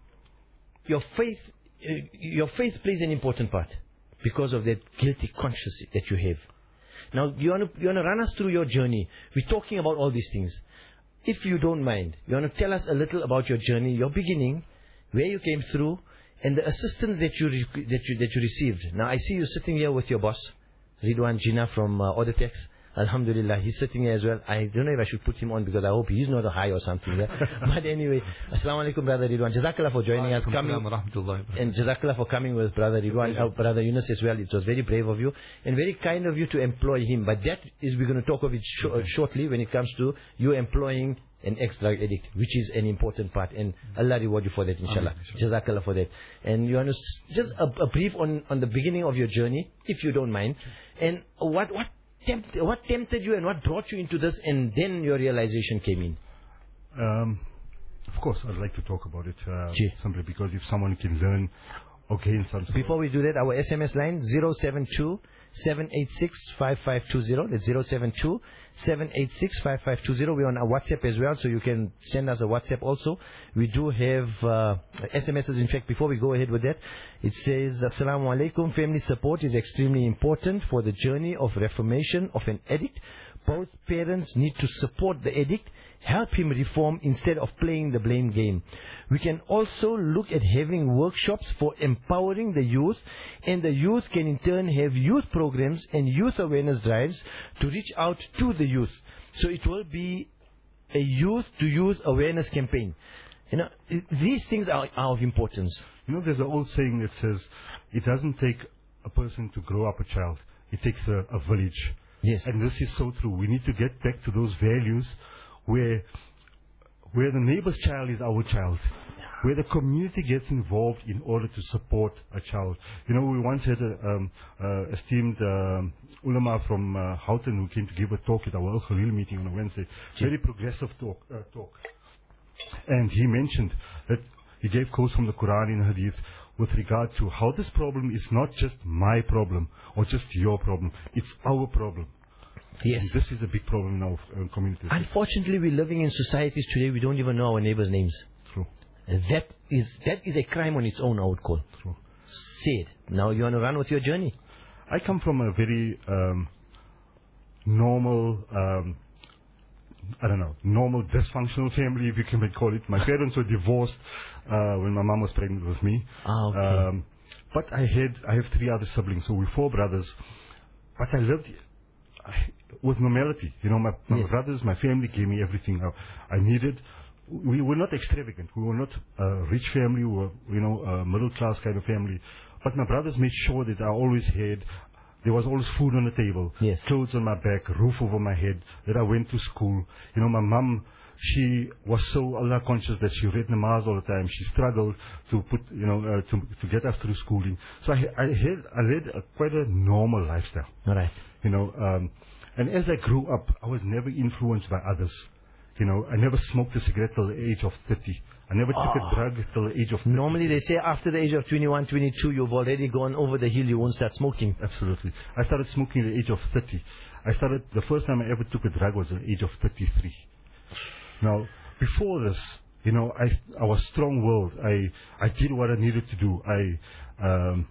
your faith, uh, your faith plays an important part because of that guilty conscience that you have. Now, you want to you want to run us through your journey. We're talking about all these things. If you don't mind, you want to tell us a little about your journey, your beginning, where you came through, and the assistance that you re- that you that you received. Now, I see you sitting here with your boss, Ridwan Jinnah from uh, Audatex. Alhamdulillah, he's sitting here as well. I don't know if I should put him on because I hope he's not a high or something. Yeah? But anyway, Assalamu alaikum, Brother Ridwan. Jazakallah for joining us, coming, and Jazakallah for coming with Brother Ridwan, uh, Brother Yunus as well. It was very brave of you and very kind of you to employ him. But that is, we're going to talk of it sh- uh, shortly when it comes to you employing an ex-drug addict, which is an important part. And Allah reward you for that, inshallah. Jazakallah for that. And you want to s- just a, a brief on, on the beginning of your journey, if you don't mind. And what what tempt, what tempted you and what brought you into this, and then your realization came in. Um, of course, I'd like to talk about it uh, Gee. simply because if someone can learn or gain some... Before we do that, our S M S line zero seven two, seven eight six, five five two zero. That's zero seven two, seven eight six, five five two zero. We're on our WhatsApp as well, so you can send us a WhatsApp also. We do have uh, S M Ses. In fact, before we go ahead with that, it says, Assalamu alaikum. Family support is extremely important for the journey of reformation of an addict. Both parents need to support the addict, help him reform instead of playing the blame game. We can also look at having workshops for empowering the youth, and the youth can in turn have youth programs and youth awareness drives to reach out to the youth. So it will be a youth to youth awareness campaign. You know, i- these things are, are of importance. You know, there's an old saying that says, it doesn't take a person to grow up a child. It takes a, a village. Yes. And this is so true. We need to get back to those values where where the neighbor's child is our child, where the community gets involved in order to support a child. You know, we once had a um, uh, esteemed um, ulama from uh, Houghton who came to give a talk at our Al Khalil meeting on a Wednesday. Very progressive talk. Uh, talk. And he mentioned that he gave quotes from the Quran and Hadith with regard to how this problem is not just my problem or just your problem. It's our problem. Yes. And this is a big problem in our uh, community. Unfortunately, we're living in societies today, we don't even know our neighbors' names. True. And that is that is a crime on its own, I would call. True. Sad. Now you want to run with your journey. I come from a very um, normal, um, I don't know, normal dysfunctional family, if you can call it. My parents were divorced uh, when my mom was pregnant with me. Ah, okay. Um, but I had, I have three other siblings, so we're four brothers. But I lived I, with normality. You know, my, my Yes. brothers, my family gave me everything I, I needed. We were not extravagant. We were not a rich family. We were, you know, a middle class kind of family. But my brothers made sure that I always had, there was always food on the table, Yes. clothes on my back, roof over my head, that I went to school. You know, my mom, she was so Allah conscious that she read namaz all the time. She struggled to put, you know, uh, to, to get us through schooling. So I, I had, I led a, quite a normal lifestyle. All right. You know, um, and as I grew up, I was never influenced by others. You know, I never smoked a cigarette till the age of thirty. I never took Ah. a drug till the age of thirty. Normally they say after the age of twenty-one, twenty-two, you've already gone over the hill, you won't start smoking. Absolutely. I started smoking at the age of thirty. I started, the first time I ever took a drug was at the age of thirty-three. Now, before this, you know, I, I was strong-willed. I, I did what I needed to do. I, um,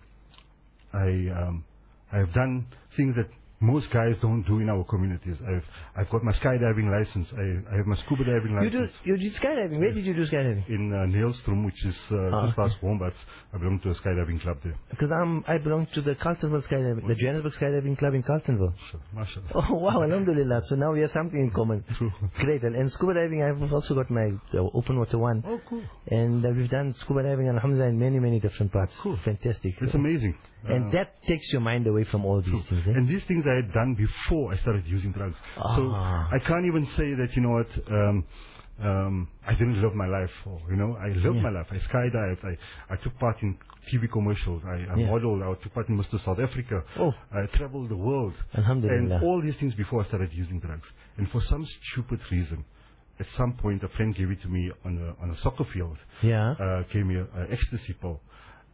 I, um, I have done things that most guys don't do in our communities. I've, I've got my skydiving license. I, I have my scuba diving You do, license. you did skydiving. Where did you do skydiving? In uh, Neelstrom, which is uh, Ah, just past Wombats. I belong to a skydiving club there. Because I'm, I belong to the Carltonville skydiving, the Johannesburg skydiving club in Carltonville. Sure. Mashallah. Oh wow, alhamdulillah. So now we have something in common. True. Great. And, and scuba diving, I've also got my uh, open water one. Oh, cool. And uh, we've done scuba diving, alhamdulillah, in many, many different parts. Cool. Fantastic. It's amazing. And Uh, that takes your mind away from all these True. things. Eh? And these things I had done before I started using drugs. So Ah. I can't even say that, you know what, um, um, I didn't live my life. Or, you know, I lived Yeah. my life. I skydived. I, I took part in T V commercials. I, I Yeah. modeled. I took part in Mister South Africa. Oh. I traveled the world. Alhamdulillah. And all these things before I started using drugs. And for some stupid reason, at some point a friend gave it to me on a, on a soccer field. Yeah. Uh, gave me an ecstasy pill.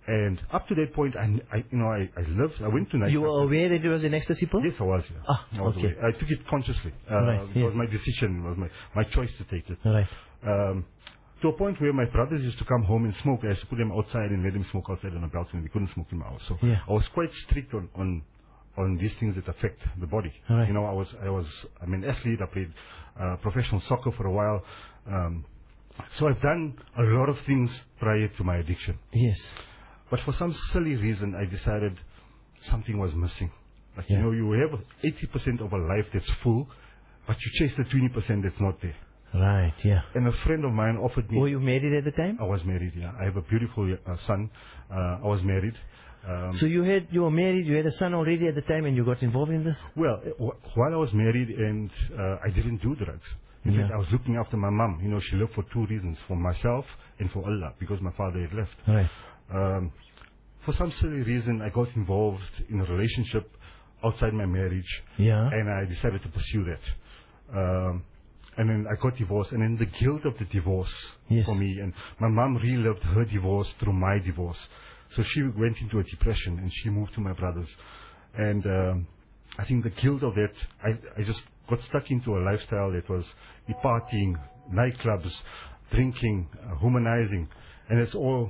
And up to that point, I, I you know, I, I lived, I went to night. You were aware that it was an ecstasy pill? Yes, I was. Yeah. Ah, I was okay. aware. I took it consciously. Uh, Right, it yes. was my decision, it was my, my choice to take it. Right. Um, to a point where my brothers used to come home and smoke. I used to put them outside and let them smoke outside on a balcony. They couldn't smoke in my house. So Yeah. I was quite strict on, on, on these things that affect the body. Right. You know, I was, I was, I'm an athlete. I played uh, professional soccer for a while. Um, so I've done a lot of things prior to my addiction. Yes. But for some silly reason, I decided something was missing. Like, Yeah. you know, you have eighty percent of a life that's full, but you chase the twenty percent that's not there. Right, yeah. And a friend of mine offered me... Were you married at the time? I was married, yeah. I have a beautiful uh, son. Uh, I was married. Um, So you had, you were married, you had a son already at the time and you got involved in this? well, uh, wh- while I was married and uh, I didn't do drugs. In Yeah. fact, I was looking after my mom. You know, she lived for two reasons, for myself and for Allah, because my father had left. Right. Um, for some silly reason, I got involved in a relationship outside my marriage, Yeah. and I decided to pursue that. Um, and then I got divorced, and then the guilt of the divorce Yes. for me, and my mom relived her divorce through my divorce. So she went into a depression, and she moved to my brother's. And um, I think the guilt of that, I, I just got stuck into a lifestyle that was partying, nightclubs, drinking, uh, humanizing, and it's all...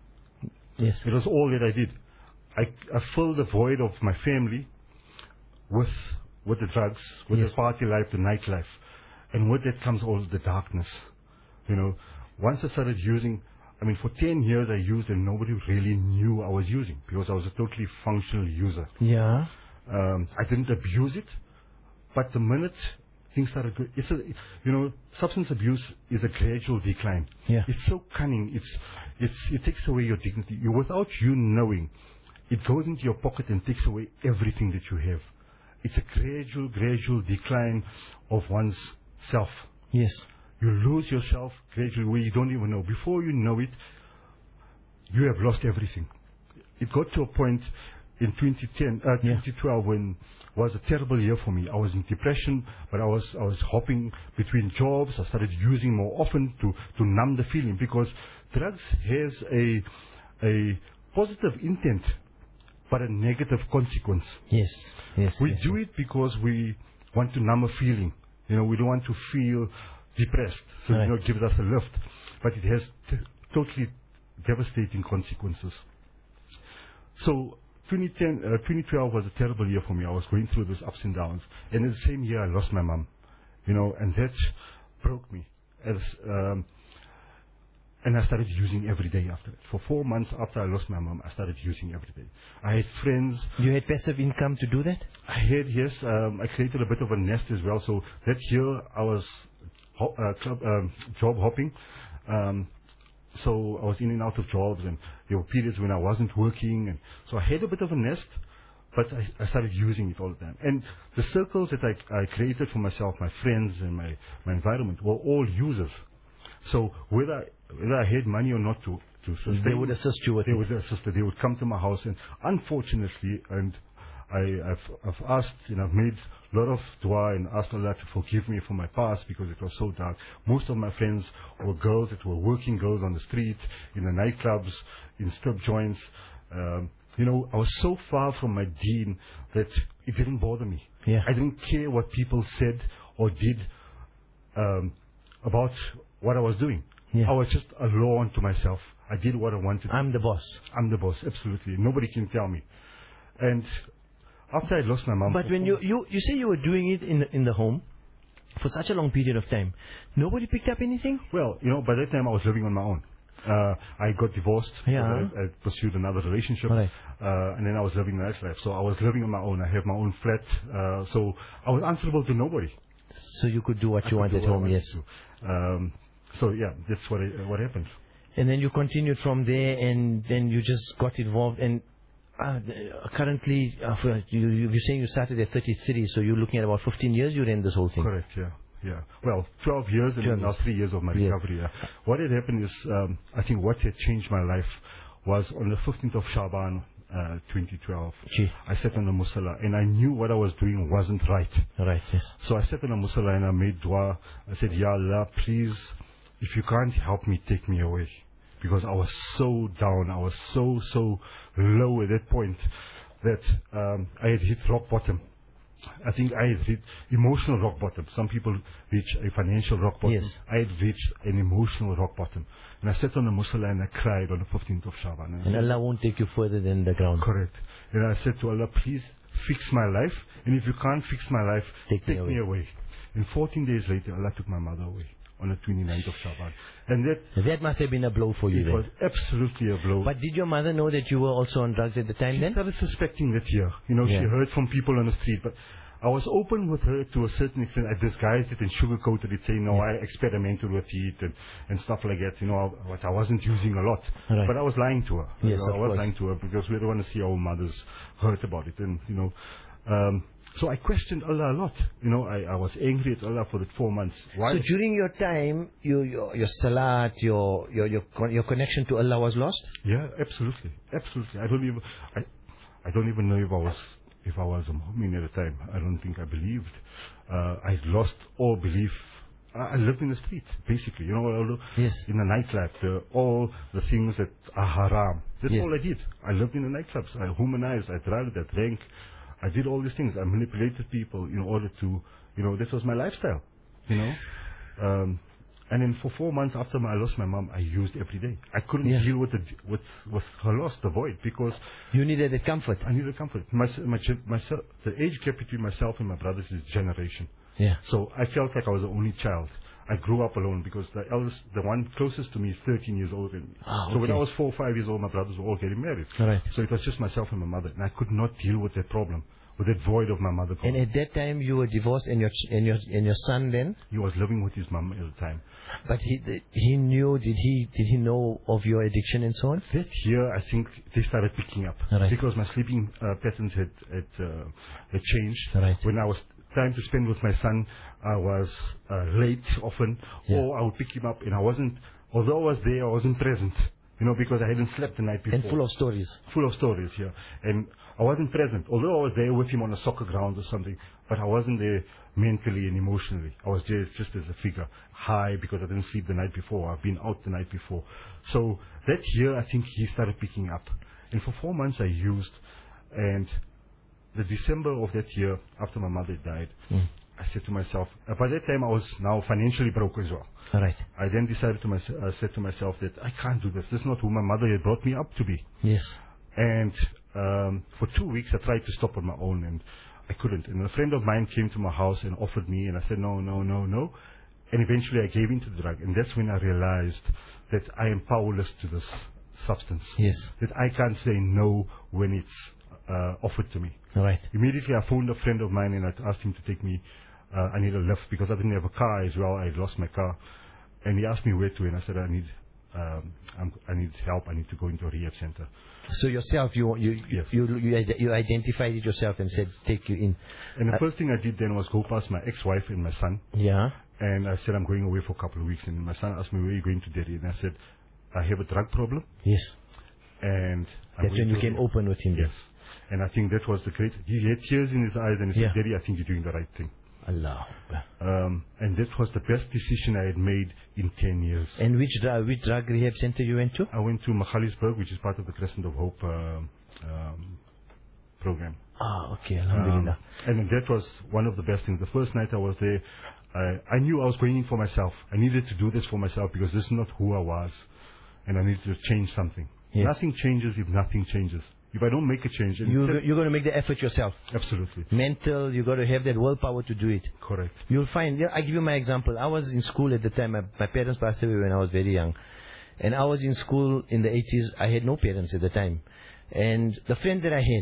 Yes. It was all that I did. I, I filled the void of my family with with the drugs, with Yes. the party life, the nightlife. And with that comes all the darkness. You know, once I started using, I mean, for ten years I used and nobody really knew I was using because I was a totally functional user. Yeah. Um, I didn't abuse it, but the minute things started going, it's a, you know, substance abuse is a gradual decline. Yeah. It's so cunning. It's, it's, it takes away your dignity. You, without you knowing, it goes into your pocket and takes away everything that you have. It's a gradual, gradual decline of one's self. Yes. You lose yourself gradually where you don't even know. Before you know it, you have lost everything. It got to a point in twenty ten, uh, Yeah. twenty twelve when was a terrible year for me. I was in depression, but I was I was hopping between jobs. I started using more often to, to numb the feeling because drugs has a a positive intent, but a negative consequence. Yes. Yes. We yes, do yes. it because we want to numb a feeling. You know, we don't want to feel depressed. So, Right. you know, it gives us a lift. But it has t- totally devastating consequences. So, twenty ten, uh, twenty twelve was a terrible year for me. I was going through these ups and downs. And in the same year, I lost my mom. You know, and that broke me. As, um, and I started using every day after that. For four months after I lost my mom, I started using every day. I had friends. You had passive income to do that? I had, yes. Um, I created a bit of a nest as well. So that year I was ho- uh, club, um, job hopping. Um, so I was in and out of jobs, and there were periods when I wasn't working. And so I had a bit of a nest, but I, I started using it all the time. And the circles that I, I created for myself, my friends and my, my environment, were all users. So whether I, whether I had money or not to, to sustain, They would assist you with they it. would assist. They would come to my house, and unfortunately, and I, I've, I've asked, and I've made a lot of dua and asked Allah to forgive me for my past because it was so dark. Most of my friends were girls that were working girls on the street, in the nightclubs, in strip joints. Um, you know, I was so far from my deen that it didn't bother me. Yeah. I didn't care what people said or did um, about what I was doing. Yeah. I was just a law unto myself. I did what I wanted. I'm the boss. I'm the boss, absolutely. Nobody can tell me. And after I lost my mom... But when you, you, you say you were doing it in the, in the home for such a long period of time, nobody picked up anything? Well, you know, by that time I was living on my own. Uh, I got divorced. Yeah. I, I pursued another relationship. Right. Uh, and then I was living the next life. So I was living on my own. I have my own flat. Uh, so I was answerable to nobody. So you could do what I you could want do at what I home, wanted yes. to. Um, so yeah, that's what, I, what happened. And then you continued from there, and then you just got involved. And uh, currently, uh, for, you, you, you're saying you started at thirty-three, so you're looking at about fifteen years you ran this whole thing. Correct, yeah. Yeah. Well, twelve years and twelve now years. three years of my Yes. recovery. Yeah. What had happened is, um, I think what had changed my life was on the fifteenth of Shaban, uh, twenty twelve. Gee. I sat on the musalla and I knew what I was doing wasn't right. Right, yes. So I sat on the musalla and I made dua. I said, Ya Allah, please, if you can't help me, take me away. because I was so down. I was so, so low at that point that um, I had hit rock bottom. I think I had hit emotional rock bottom. Some people reach a financial rock bottom. Yes. I had reached an emotional rock bottom. And I sat on the musalla and I cried on the fifteenth of Shaban. And, And Allah won't take you further than the ground. correct. And I said to Allah, please fix my life. And if you can't fix my life, Take me take away. me away. And fourteen days later, Allah took my mother away on the twenty-ninth of Shaban. And that That must have been a blow for you it then. was absolutely a blow. But did your mother know that you were also on drugs at the time She then? started suspecting that here. You know, Yeah. she heard from people on the street. But I was open with her to a certain extent. I disguised it and sugarcoated it, saying, no, Yes. I experimented with it and, and stuff like that. You know, I, what I wasn't using a lot. Right. But I was lying to her. You Yes, know, of I was course. lying to her because we don't want to see our mothers hurt about it. And, you know, um, so I questioned Allah a lot. You know, I, I was angry at Allah for the four months. Why? So during your time, you, your, your salat, your, your, your, con- your connection to Allah was lost? Yeah, absolutely, absolutely. I don't even, I, I don't even know if I was, if I was a mu'min at the time. I don't think I believed. Uh, I lost all belief. I, I lived in the street, basically. You know, although Yes. in the nightclub, the, all the things that are haram. That's Yes. all I did. I lived in the nightclubs. I humanized. I drank. I drank. I did all these things. I manipulated people in order to, you know, that was my lifestyle. You know. Um, And then for four months after I lost my mom, I used every day. I couldn't Yeah. deal with the with with her loss, the void, because You needed the comfort. I needed comfort. My, my, myself, the age gap between myself and my brothers is generation. Yeah. So I felt like I was the only child. I grew up alone because the eldest, the one closest to me is thirteen years older than me. Ah, So when I okay. was four or five years old, my brothers were all getting married. Right. So it was just myself and my mother, and I could not deal with that problem, with that void of my mother. And gone. at that time you were divorced and your, ch- and your, and your son then? He was living with his mom at the time. But he, he knew, did he, did he know of your addiction and so on? That year, I think they started picking up Right. because my sleeping uh, patterns had had, uh, had changed. Right. When I was time to spend with my son, I was uh, late often, Yeah. or I would pick him up, and I wasn't. Although I was there, I wasn't present. You know, because I hadn't slept the night before. And full of stories. Full of stories, yeah. And I wasn't present. Although I was there with him on a soccer ground or something, but I wasn't there mentally and emotionally. I was there just as a figure, high because I didn't sleep the night before. I've been out the night before. So that year, I think he started picking up. And for four months, I used. And the December of that year, after my mother died, Mm. I said to myself, uh, by that time I was now financially broke as well. All right. I then decided to myself, I said to myself that I can't do this. This is not who my mother had brought me up to be. Yes. And um, for two weeks, I tried to stop on my own, and I couldn't. And a friend of mine came to my house and offered me, and I said, no, no, no, no. And eventually I gave in to the drug. And that's when I realized that I am powerless to this substance. Yes. That I can't say no when it's uh, offered to me. All right. Immediately I phoned a friend of mine and I asked him to take me. Uh, I need a lift because I didn't have a car as well. I had lost my car. And he asked me where to, and I said, I need um, I'm, I need help. I need to go into a rehab center. So yourself, you you Yes. you you, you identified it yourself and said, take you in. And the Uh, first thing I did then was go past my ex-wife and my son. Yeah. And I said, I'm going away for a couple of weeks. And my son asked me, where are you going to, Daddy? And I said, I have a drug problem. Yes. And I'm That's when going you to- came open with him. Yes. And I think that was the great. He had tears in his eyes and he Yeah. said, Daddy, I think you're doing the right thing. Allah. Um, and that was the best decision I had made in ten years. And which drug, which drug rehab center you went to? I went to Magaliesburg, which is part of the Crescent of Hope um, um, program. Ah, okay. Alhamdulillah. Um, and that was one of the best things. The first night I was there, I, I knew I was going in for myself. I needed to do this for myself because this is not who I was. And I needed to change something. Yes. Nothing changes if nothing changes. If I don't make a change, and You, it's- you're going to make the effort yourself. absolutely Mental, you got to have that willpower to do it. correct. You'll find, yeah, I give you my example. I was in school at the time. My, my parents passed away when I was very young. And I was in school in the eighties. I had no parents at the time. And the friends that I had,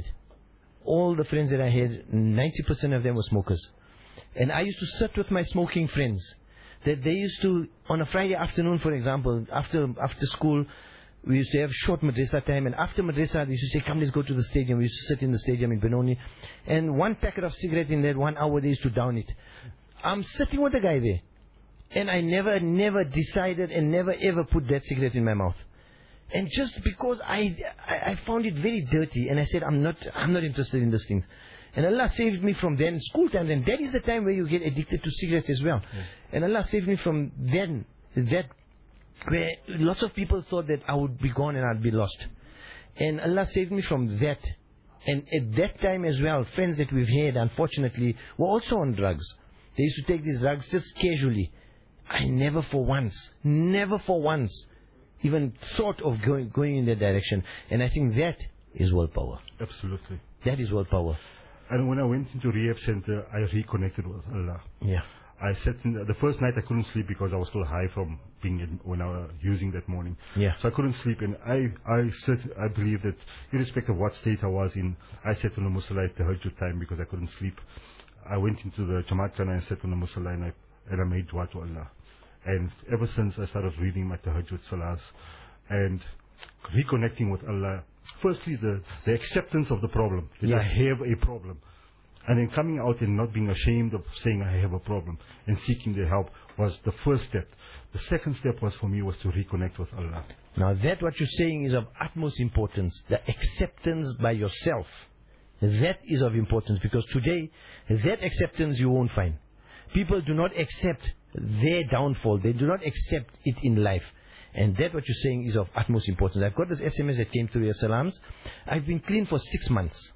all the friends that I had, ninety percent of them were smokers. And I used to sit with my smoking friends. That they used to, on a Friday afternoon, for example, after after school, we used to have short madrasa time, and after madrasa, they used to say, come, let's go to the stadium. We used to sit in the stadium in Benoni, and one packet of cigarette in that one hour, they used to down it. I'm sitting with the guy there, and I never, never decided and never ever put that cigarette in my mouth. And just because I, I, I found it very dirty, and I said, I'm not, I'm not interested in these things. And Allah saved me from then, school times, and that is the time where you get addicted to cigarettes as well. Yeah. And Allah saved me from then, that where lots of people thought that I would be gone and I'd be lost. And Allah saved me from that. And at that time as well, friends that we've had, unfortunately, were also on drugs. They used to take these drugs just casually. I never for once, never for once, even thought of going going in that direction. And I think that is willpower. Absolutely. That is willpower. And when I went into rehab center, I reconnected with Allah. Yeah. I sat in the, the first night I couldn't sleep because I was still high from being in, when I was using that morning. Yeah. So I couldn't sleep, and I I said I believe that irrespective of what state I was in, I sat on the musalla at the Hajjud time because I couldn't sleep. I went into the Jamaat Khana and sat on the musalla and I and I made dua to Allah. And ever since I started reading my Tahajjud salahs and reconnecting with Allah, firstly the the acceptance of the problem that Yes. I have a problem. And then coming out and not being ashamed of saying I have a problem and seeking their help was the first step. The second step was for me was to reconnect with Allah. Now that what you're saying is of utmost importance. The acceptance by yourself. That is of importance because today, that acceptance you won't find. People do not accept their downfall. They do not accept it in life. And that what you're saying is of utmost importance. I've got this S M S that came through your salams. I've been clean for six months.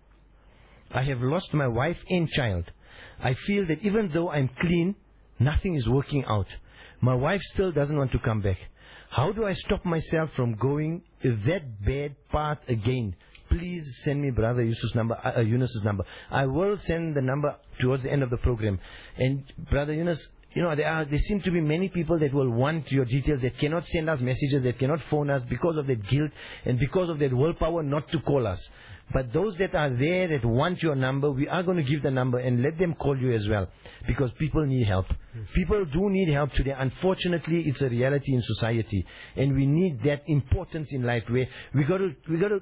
I have lost my wife and child. I feel that even though I'm clean, nothing is working out. My wife still doesn't want to come back. How do I stop myself from going that bad path again? Please send me Brother Yusuf's number, uh, Yunus's number. I will send the number towards the end of the program. And Brother Yunus, you know, there are, there seem to be many people that will want your details, that cannot send us messages, that cannot phone us because of that guilt and because of that willpower not to call us. But those that are there that want your number, we are going to give the number and let them call you as well. Because people need help. Yes. People do need help today. Unfortunately, it's a reality in society. And we need that importance in life where we got to, we got to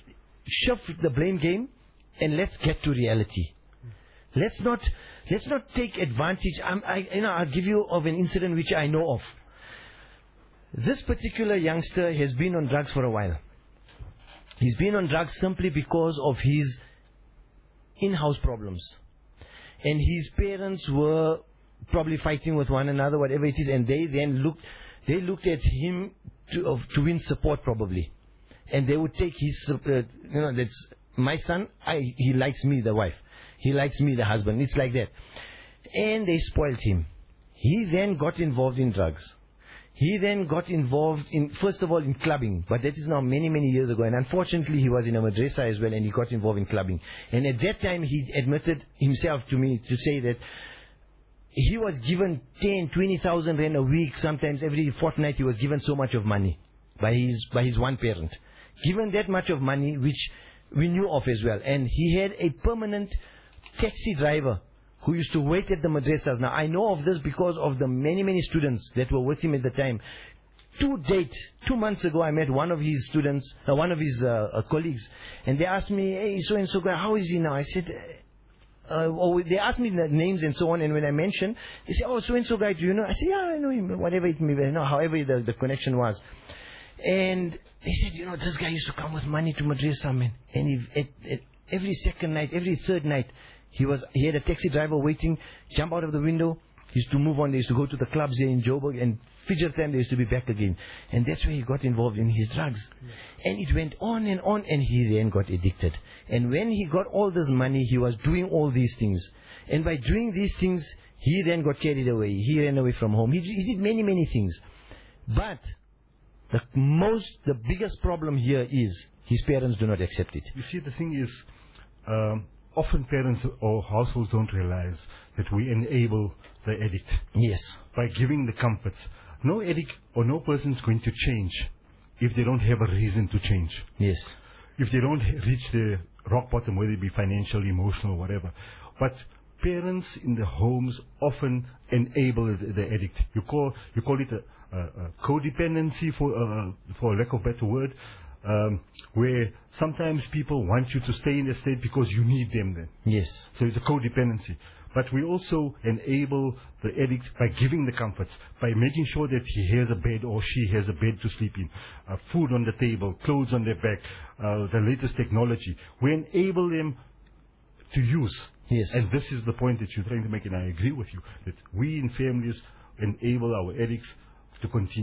shift the blame game and let's get to reality. Let's not, let's not take advantage. I'm, I, you know, I'll give you of an incident which I know of. This particular youngster has been on drugs for a while. He's been on drugs simply because of his in-house problems. And his parents were probably fighting with one another, whatever it is, and they then looked, they looked at him to, of, to win support probably. And they would take his, uh, you know, that's my son, I, he likes me, the wife. He likes me, the husband. It's like that. And they spoiled him. He then got involved in drugs. He then got involved in, first of all, in clubbing. But that is now many, many years ago. And unfortunately, he was in a madrasa as well, and he got involved in clubbing. And at that time, he admitted himself to me to say that he was given ten, twenty thousand rand a week. Sometimes every fortnight, he was given so much of money by his, by his one parent. Given that much of money, which we knew of as well. And he had a permanent taxi driver who used to wait at the madrasas. Now, I know of this because of the many, many students that were with him at the time. To date, two months ago, I met one of his students, uh, one of his uh, uh, colleagues, and they asked me, hey, so-and-so guy, how is he now? I said, uh, oh, they asked me the names and so on, and when I mentioned, they said, oh, so-and-so guy, do you know? I said, yeah, I know him, whatever it may be, you know, however the, the connection was. And they said, you know, this guy used to come with money to madrasa, man. And he, at, at every second night, every third night, He was. He had a taxi driver waiting, jump out of the window. He used to move on. They used to go to the clubs here in Joburg, and Fijr time they used to be back again. And that's where he got involved in his drugs. Yeah. And it went on and on, and he then got addicted. And when he got all this money, he was doing all these things. And by doing these things, he then got carried away. He ran away from home. He, he did many, many things. But the most, the biggest problem here is his parents do not accept it. You see, the thing is, um, often parents or households don't realize that we enable the addict. Yes. By giving the comforts. No addict or no person is going to change if they don't have a reason to change. Yes. If they don't reach the rock bottom, whether it be financial, emotional, whatever. But parents in the homes often enable the, the addict. You call you call it a, a, a codependency, for uh, for lack of a better word. Um, where sometimes people want you to stay in the state because you need them then. Yes. So it's a codependency. But we also enable the addict by giving the comforts, by making sure that he has a bed or she has a bed to sleep in, uh, food on the table, clothes on their back, uh, the latest technology. We enable them to use. Yes. And this is the point that you're trying to make, and I agree with you, that we in families enable our addicts to continue.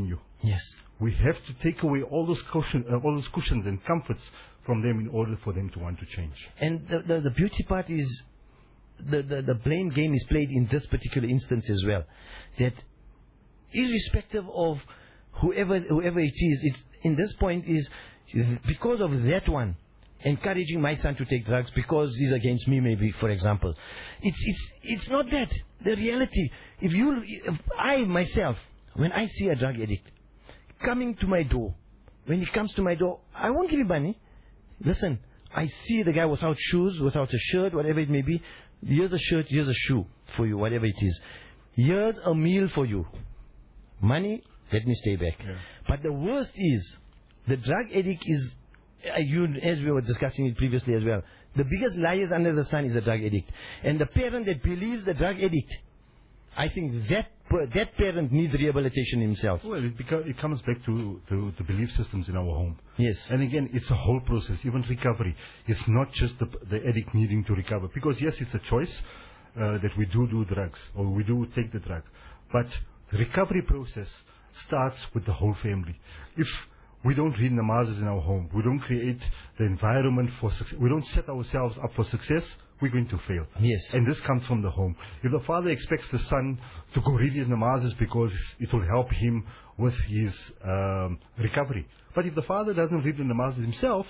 Yes. We have to take away all those cushion, uh, all those cushions and comforts from them in order for them to want to change. And the, the, the beauty part is the, the, the blame game is played in this particular instance as well. That irrespective of whoever whoever it is, it's, in this point is because of that one encouraging my son to take drugs because he's against me, maybe, for example. It's it's it's not that. The reality, if you, if I myself, when I see a drug addict coming to my door, when he comes to my door, I won't give him money. Listen, I see the guy without shoes, without a shirt, whatever it may be. Here's a shirt, here's a shoe for you, whatever it is. Here's a meal for you. Money, let me stay back. Yeah. But the worst is, the drug addict is, uh, you, as we were discussing it previously as well, the biggest liars under the sun is a drug addict. And the parent that believes the drug addict, I think that that parent needs rehabilitation himself. Well, it, beca- it comes back to, to the belief systems in our home. Yes. And again, it's a whole process, even recovery. It's not just the, the addict needing to recover. Because yes, it's a choice uh, that we do do drugs, or we do take the drug. But the recovery process starts with the whole family. If we don't read namazes in our home, we don't create the environment for success, we don't set ourselves up for success, we're going to fail. Yes. And this comes from the home. If the father expects the son to go read his namazes because it will help him with his um, recovery, but if the father doesn't read the namazes himself,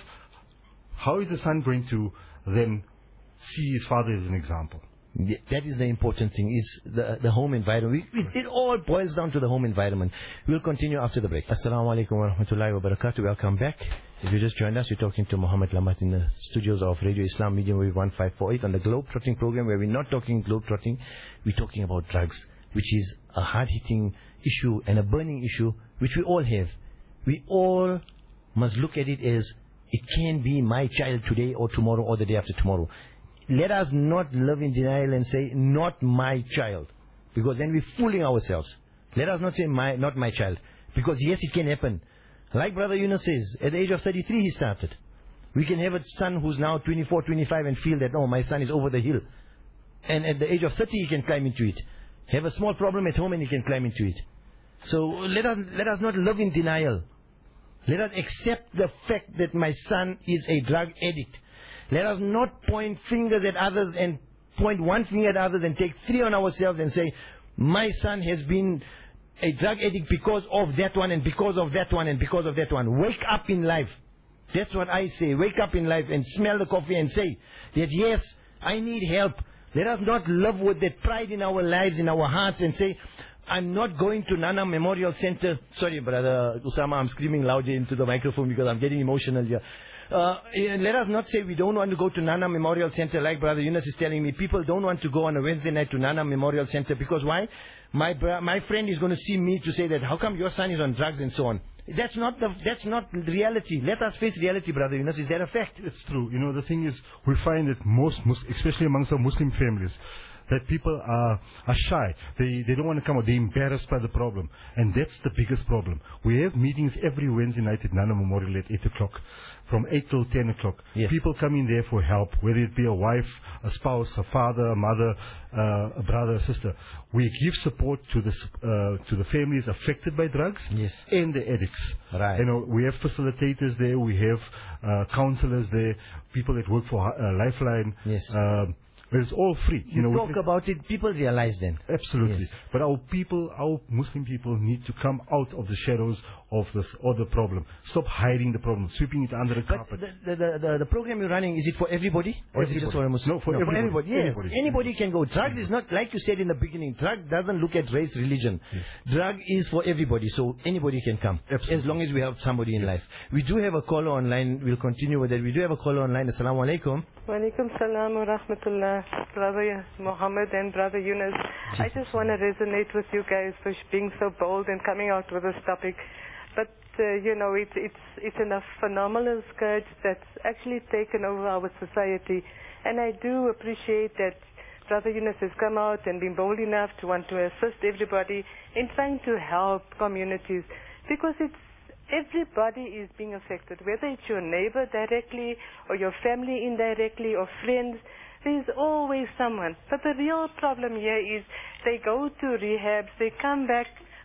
how is the son going to then see his father as an example? Yeah, that is the important thing. It's the, the home environment. We, it, it all boils down to the home environment. We'll continue after the break. Assalamu alaikum wa rahmatullahi wa barakatuh. Welcome back. If you just joined us, you're talking to Mohammed Lambat in the studios of Radio Islam Medium Wave one five four eight on the Globe-Trotting program, where we're not talking Globe-Trotting, we're talking about drugs, which is a hard-hitting issue and a burning issue, which we all have. We all must look at it as, it can be my child today or tomorrow or the day after tomorrow. Let us not live in denial and say, not my child. Because then we're fooling ourselves. Let us not say, my, not my child. Because yes, it can happen. Like Brother Yunus says, at the age of thirty-three he started. We can have a son who's now twenty-four, twenty-five and feel that, oh, my son is over the hill. And at the age of thirty he can climb into it. Have a small problem at home and he can climb into it. So let us, let us not live in denial. Let us accept the fact that my son is a drug addict. Let us not point fingers at others and point one finger at others and take three on ourselves and say, my son has been a drug addict because of that one and because of that one and because of that one. Wake up in life. That's what I say. Wake up in life and smell the coffee and say that yes, I need help. Let us not live with that pride in our lives, in our hearts, and say, I'm not going to Nana Memorial Center. Sorry, Brother Usama, I'm screaming loudly into the microphone because I'm getting emotional here. Uh, let us not say we don't want to go to Nana Memorial Center, like Brother Yunus is telling me. People don't want to go on a Wednesday night to Nana Memorial Center because why? My bra- my friend is going to see me to say that how come your son is on drugs and so on. That's not the that's not the reality. Let us face reality, Brother Yunus. Is that a fact? It's true. You know, the thing is, we find that most, Mus- especially amongst our Muslim families, that people are, are shy. They, they don't want to come out. They're embarrassed by the problem. And that's the biggest problem. We have meetings every Wednesday night at Nana Memorial at eight o'clock. From eight till ten o'clock. Yes. People come in there for help, whether it be a wife, a spouse, a father, a mother, uh, a brother, a sister. We give support to the, uh, to the families affected by drugs Yes. and the addicts. Right. You know, we have facilitators there. We have uh, counselors there, people that work for uh, Lifeline. Yes. Um, It's all free. You, you know, talk about it, people realize then. Absolutely. Yes. But our people, our Muslim people need to come out of the shadows of this other problem. Stop hiding the problem, sweeping it under the But carpet. the, the, the, the program you're running, is it for everybody? Or is it just for a Muslim? No, for everybody. Yes, Anybody. anybody can go. Drugs is not, like you said in the beginning, drug doesn't look at race, religion. Yes. Drug is for everybody, so anybody can come. Absolutely. As long as we help somebody in life. We do have a caller online, we'll continue with that. We do have a caller online. Assalamu alaikum. Wa alaikum salam wa rahmatullah, Brother Mohammed and Brother Yunus. I just want to resonate with you guys for being so bold and coming out with this topic. But, uh, you know, it's, it's, it's a phenomenal scourge that's actually taken over our society. And I do appreciate that Brother Yunus has come out and been bold enough to want to assist everybody in trying to help communities. Because it's everybody is being affected, whether it's your neighbor directly or your family indirectly or friends. There's always someone. But the real problem here is they go to rehabs, they come back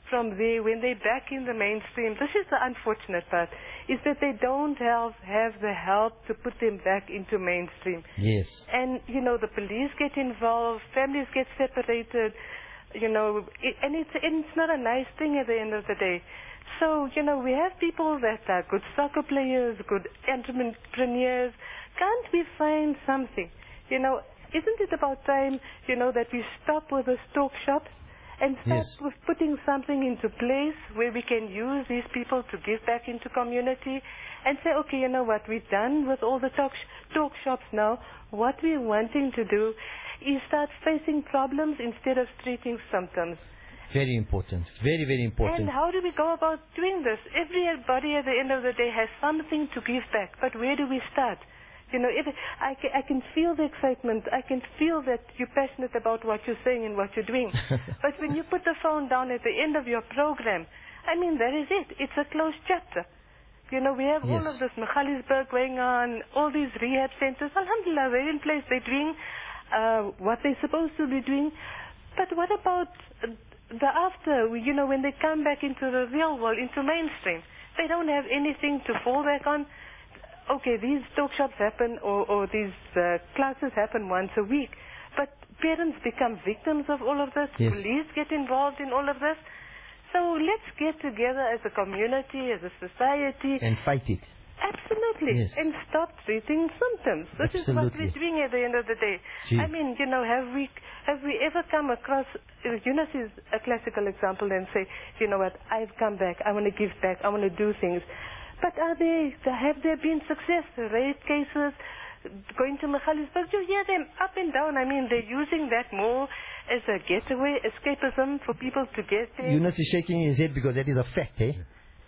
from there when they're back in the mainstream. This is the unfortunate part, is that they don't have, have the help to put them back into mainstream. Yes. And, you know, the police get involved, families get separated, you know, it, and, it's, and it's not a nice thing at the end of the day. So, you know, we have people that are good soccer players, good entrepreneurs. Can't we find something? You know, isn't it about time, you know, that we stop with the stock shop and start Yes. with putting something into place where we can use these people to give back into community and say, okay, you know what, we're done with all the talk, sh- talk shops now. What we're wanting to do is start facing problems instead of treating symptoms. Very important. Very, very important. And how do we go about doing this? Everybody at the end of the day has something to give back, but where do we start? You know, if I, can, I can feel the excitement. I can feel that you're passionate about what you're saying and what you're doing. But when you put the phone down at the end of your program, I mean, that is it. It's a closed chapter. You know, we have Yes. all of this Michalisburg going on, all these rehab centers. Alhamdulillah, they're in place. They're doing uh, what they're supposed to be doing. But what about uh, the after, you know, when they come back into the real world, into mainstream? They don't have anything to fall back on. Okay, these talk shops happen, or, or these uh, classes happen once a week, but parents become victims of all of this. Yes. Police get involved in all of this. So let's get together as a community, as a society. And fight it. Absolutely. Yes. And stop treating symptoms. This is what Absolutely. we're doing at the end of the day. Gee. I mean, you know, have we have we ever come across, uh, Yunus is a classical example, and say, you know what, I've come back, I want to give back, I want to do things. But are they, have there been success? Rape cases, going to Michalisburg, you hear them up and down. I mean, they're using that more as a getaway, escapism for people to get there. Yunus is shaking his head because that is a fact, eh?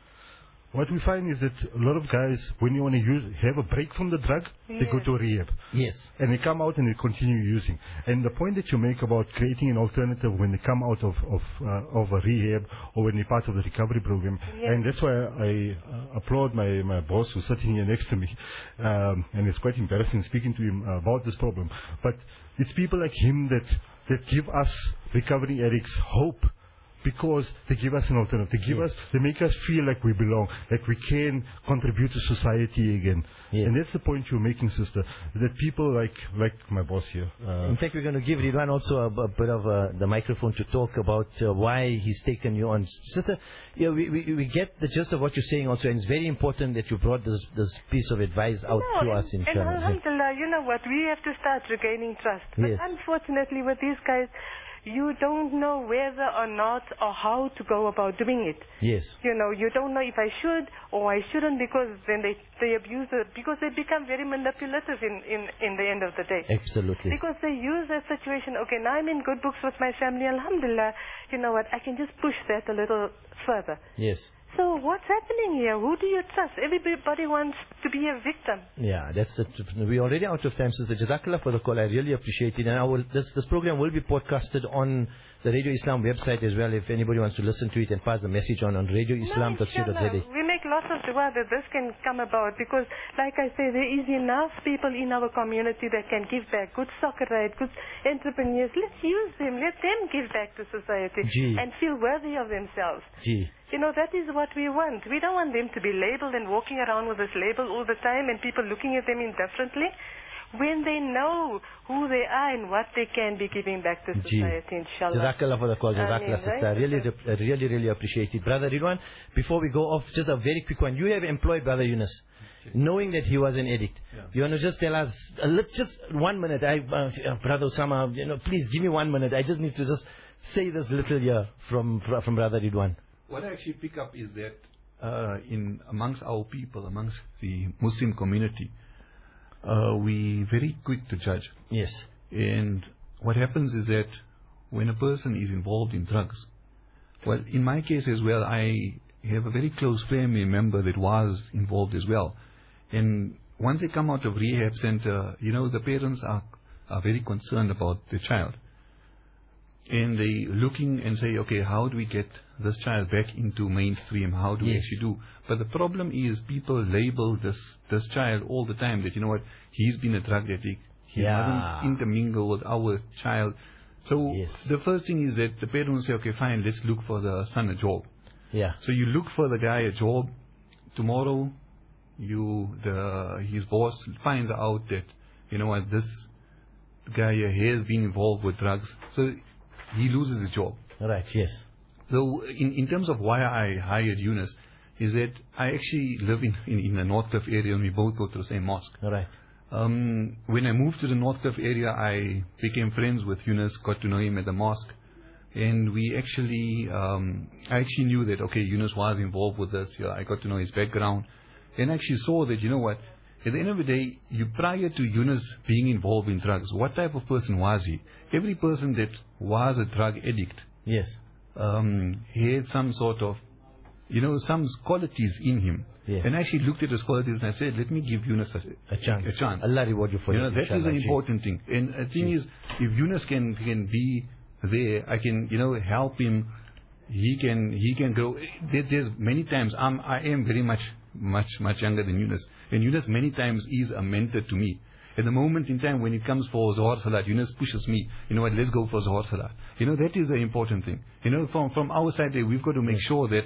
What we find is that a lot of guys, when you want to use, have a break from the drug, they go Yes. to rehab. Yes. And they come out and they continue using. And the point that you make about creating an alternative when they come out of of, uh, of a rehab or when they're part of the recovery program, Yes. and that's why I uh, applaud my, my boss who's sitting here next to me. Um, and it's quite embarrassing speaking to him uh, about this problem. But it's people like him that, that give us recovery addicts hope. Because they give us an alternative. They give Yes. us, they make us feel like we belong, like we can contribute to society again. Yes. And that's the point you're making, sister. That people like, like my boss here. Uh, In fact, we're going to give Ridwan also a, a bit of uh, the microphone to talk about uh, why he's taken you on. Sister, yeah, we, we, we get the gist of what you're saying also, and it's very important that you brought this, this piece of advice out No, to and, us in and China. alhamdulillah, you know what, we have to start regaining trust. But Yes. unfortunately with these guys, you don't know whether or not or how to go about doing it. Yes. You know, you don't know if I should or I shouldn't, because then they, they abuse it, because they become very manipulative in, in, in the end of the day. Absolutely. Because they use that situation, okay, now I'm in good books with my family, alhamdulillah, you know what, I can just push that a little further. Yes. So what's happening here? Who do you trust? Everybody wants to be a victim. Yeah, that's the, we're already out of time, Sister. Jazakallah for the call. I really appreciate it. And I will, this, this program will be podcasted on the Radio Islam website as well, if anybody wants to listen to it and pass the message on on radio islam dot co dot z a. No, we make lots of dua that this can come about, because, like I say, there is enough people in our community that can give back. Good soccer right, good entrepreneurs. Let's use them. Let them give back to society Gee. and feel worthy of themselves. Gee. You know, that is what we want. We don't want them to be labeled and walking around with this label all the time and people looking at them indifferently, when they know who they are and what they can be giving back to Gee. society, inshallah. Jazakallah for the call. Jazakallah, Ameen, sister. right? Really, I really, really appreciate it. Brother Ridwan, before we go off, just a very quick one. You have employed Brother Yunus, knowing that he was an addict. Yeah. You want to just tell us, uh, let's just one minute. I, uh, Brother Osama, you know, please give me one minute. I just need to just say this little here from, from Brother Ridwan. What I actually pick up is that uh, in amongst our people, amongst the Muslim community, uh, we very quick to judge. Yes. And what happens is that when a person is involved in drugs, well, in my case as well, I have a very close family member that was involved as well. And once they come out of rehab center, you know, the parents are, are very concerned about the child. And they looking and say, okay, how do we get this child back into mainstream? How do we Yes. actually do? But the problem is people label this this child all the time that, you know what, he's been a drug addict. He Yeah. doesn't intermingle with our child. So Yes. the first thing is that the parent will say, okay, fine, let's look for the son a job. Yeah. So you look for the guy a job. Tomorrow, you the his boss finds out that, you know what, this guy here has been involved with drugs. So he loses his job. Right, yes. So in, in terms of why I hired Yunus, is that I actually live in, in, in the Northcliffe area and we both go to the same mosque. Right. Um, when I moved to the Northcliffe area, I became friends with Yunus, got to know him at the mosque. And we actually, um, I actually knew that, okay, Yunus was involved with this. Yeah, I got to know his background. And I actually saw that, you know what, at the end of the day, you prior to Yunus being involved in drugs, what type of person was he? Every person that was a drug addict, Yes. um, he had some sort of, you know, some qualities in him. Yes. And I actually looked at his qualities and I said, let me give Yunus a, A chance. A chance. Allah reward you for You it. know, that is inshallah. an important thing. And the thing is, if Yunus can can be there, I can, you know, help him. He can he can grow. There, there's many times I'm I am very much much much younger than Yunus, and Yunus many times is a mentor to me. At the moment in time when it comes for Zohar Salat, Yunus pushes me. You know what? Let's go for Zohar Salat. You know, that is the important thing. You know, from from our side, we've got to make sure that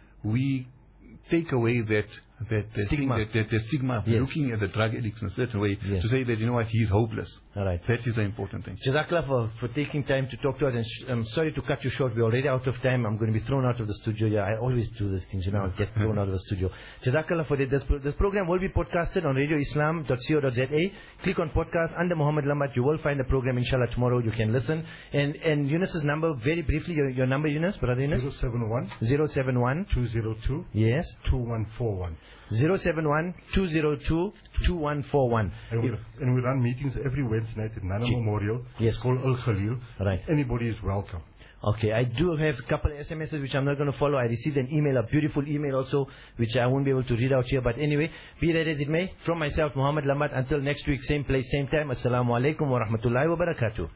we take away that that, that Stigma. thing, that, that, that stigma of Yes. looking at the drug addicts in a certain way Yes. to say that, you know what, he's hopeless. All right. That is the important thing. Jazakallah for, for taking time to talk to us, and sh- I'm sorry to cut you short. We're already out of time. I'm going to be thrown out of the studio. Yeah, I always do these things, you know, I get thrown out of the studio. Jazakallah for that. This, pro- this program will be podcasted on radio islam dot co dot za. Click on podcast under Muhammad Lambat. You will find the program, inshallah, tomorrow. You can listen. And and Yunus's number, very briefly, your, your number, Yunus, brother Yunus? zero seven one zero seven one two zero two Yes. two one four one. zero seven one two zero two two one four one. And we, and we run meetings every Wednesday night at Nana Memorial. Yes. It's called Al Khalil. Right. Anybody is welcome. Okay, I do have a couple of S M Ses which I'm not going to follow. I received an email, a beautiful email also, which I won't be able to read out here. But anyway, be that as it may, from myself, Muhammad Lambat, until next week, same place, same time. Assalamu alaikum wa rahmatullahi wa barakatuh.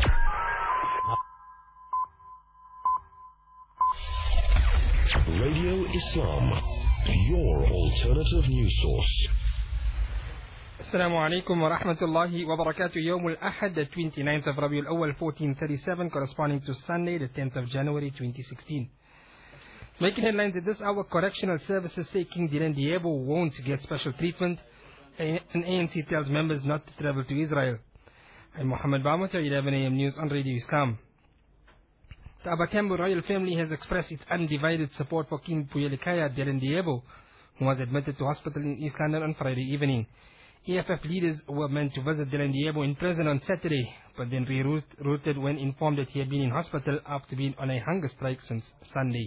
Radio Islam, your alternative news source. Assalamu alaikum wa rahmatullahi wa barakatuh. Yawm al-Ahad, the twenty-ninth of Rabiul Awal fourteen thirty-seven, corresponding to Sunday, the tenth of January twenty sixteen. Making headlines at this hour, correctional services say King Dylan Diebo won't get special treatment. A- An A N C tells members not to travel to Israel. I'm Muhammad Bamut, eleven a m news on Radio Islam. The Abatembu royal family has expressed its undivided support for King Puyelikaya Dylan Diebo, who was admitted to hospital in East London on Friday evening. E F F leaders were meant to visit Dylan Diebo in prison on Saturday, but then rerouted when informed that he had been in hospital after being on a hunger strike since Sunday.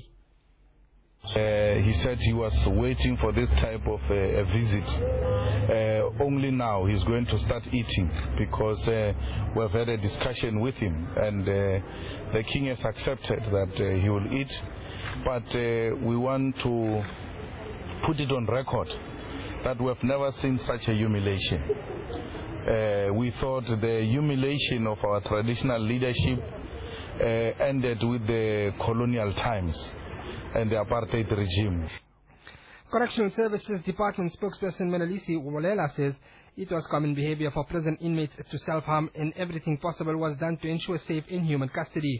Uh, he said he was waiting for this type of uh, a visit. Uh, only now he's going to start eating because uh, we've had a discussion with him, and uh, the king has accepted that uh, he will eat. But uh, we want to put it on record that we've never seen such a humiliation. Uh, we thought the humiliation of our traditional leadership uh, ended with the colonial times and the apartheid regime. Correctional Services Department spokesperson Menelisi Wolela says it was common behavior for prison inmates to self-harm, and everything possible was done to ensure safe inhuman custody.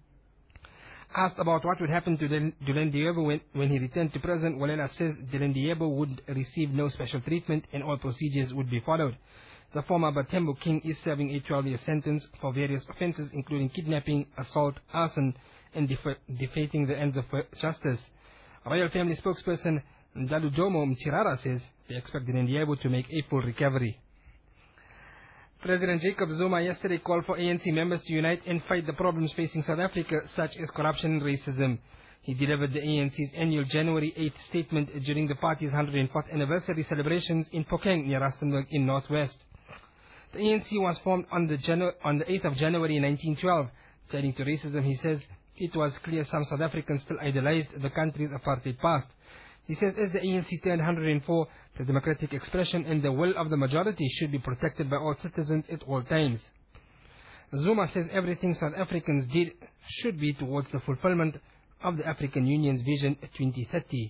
Asked about what would happen to Dylan Diebo when, when he returned to prison, Wolela says Dylan Diebo would receive no special treatment and all procedures would be followed. The former Batembu king is serving a twelve-year sentence for various offences including kidnapping, assault, arson, and defa- defacing the ends of justice. Royal family spokesperson Ndaludomo Mchirara says they expect Dylan Diebo to make a full recovery. President Jacob Zuma yesterday called for A N C members to unite and fight the problems facing South Africa, such as corruption and racism. He delivered the A N C's annual January eighth statement during the party's one hundred fourth anniversary celebrations in Phokeng near Rustenburg in Northwest. The A N C was formed on the, Janu- on the eighth of January nineteen twelve. Turning to racism, he says it was clear some South Africans still idolized the country's apartheid past. He says as the A N C turned one hundred four, the democratic expression and the will of the majority should be protected by all citizens at all times. Zuma says everything South Africans did should be towards the fulfillment of the African Union's Vision twenty thirty.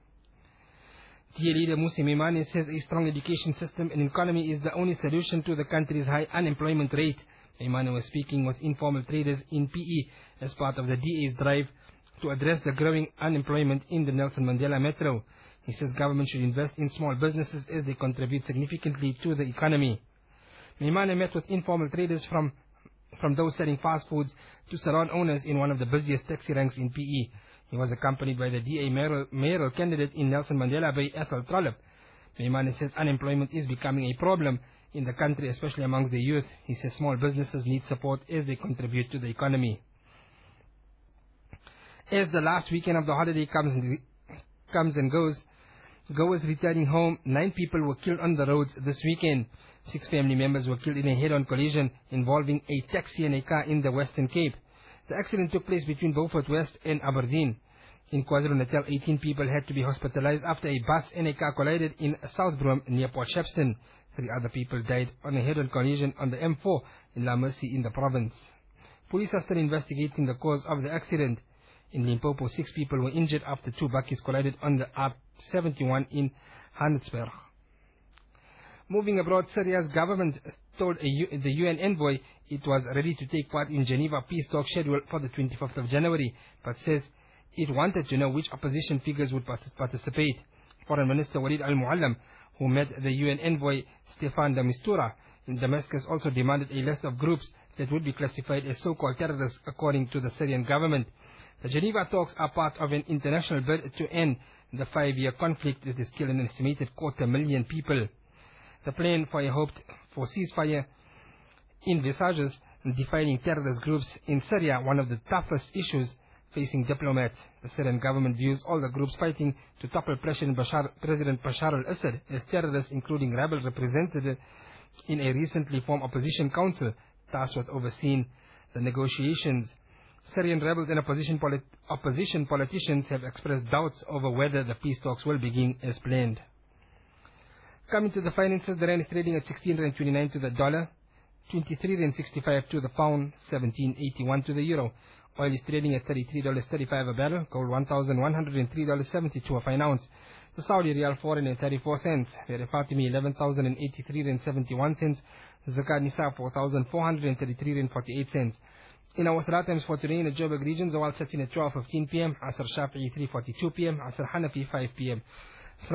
T A leader Musi Mimani says a strong education system and economy is the only solution to the country's high unemployment rate. Maimane was speaking with informal traders in P E as part of the D A's drive to address the growing unemployment in the Nelson Mandela Metro. He says government should invest in small businesses as they contribute significantly to the economy. Maimane met with informal traders from from those selling fast foods to salon owners in one of the busiest taxi ranks in P E. He was accompanied by the D A mayoral, mayoral candidate in Nelson Mandela Bay, Ethel Trollip. Maimane says unemployment is becoming a problem in the country, especially amongst the youth. He says small businesses need support as they contribute to the economy. As the last weekend of the holiday comes and, comes and goes, goers returning home, nine people were killed on the roads this weekend. Six family members were killed in a head-on collision involving a taxi and a car in the Western Cape. The accident took place between Beaufort West and Aberdeen. In KwaZulu-Natal, eighteen people had to be hospitalized after a bus and a car collided in South Broome near Port Shepstone. Three other people died on a head-on collision on the M four in La Mercy in the province. Police are still investigating the cause of the accident. In Limpopo, six people were injured after two buckies collided on the R seventy-one in Hansberg. Moving abroad, Syria's government told a U the U N envoy it was ready to take part in Geneva peace talks scheduled for the twenty-fifth of January, but says it wanted to know which opposition figures would participate. Foreign Minister Walid al-Muallam, who met the U N envoy Stefan de Mistura in Damascus, also demanded a list of groups that would be classified as so-called terrorists according to the Syrian government. The Geneva talks are part of an international bid to end the five-year conflict that has killed an estimated quarter million people. The plan for a hoped for ceasefire envisages defining terrorist groups in Syria, one of the toughest issues facing diplomats. The Syrian government views all the groups fighting to topple President Bashar, President Bashar al-Assad as terrorists, including rebels represented in a recently formed opposition council tasked with overseeing the negotiations. Syrian rebels and opposition, polit opposition politicians have expressed doubts over whether the peace talks will begin as planned. Coming to the finances, the rand is trading at sixteen twenty-nine to the dollar, twenty-three sixty-five to the pound, seventeen eighty-one to the euro. Oil is trading at thirty-three thirty-five a barrel, gold one thousand one hundred three seventy-two a fine ounce. The Saudi Riyal four thirty-four cents, Riyal Fatimi eleven thousand eighty-three seventy-one cents, Zakat Nisa four thousand four hundred thirty-three forty-eight cents. In our Salah times for today in the Joburg region, Zawal sets in at twelve fifteen p m, Asr Shafi'i three forty-two p m, Asr Hanafi five p m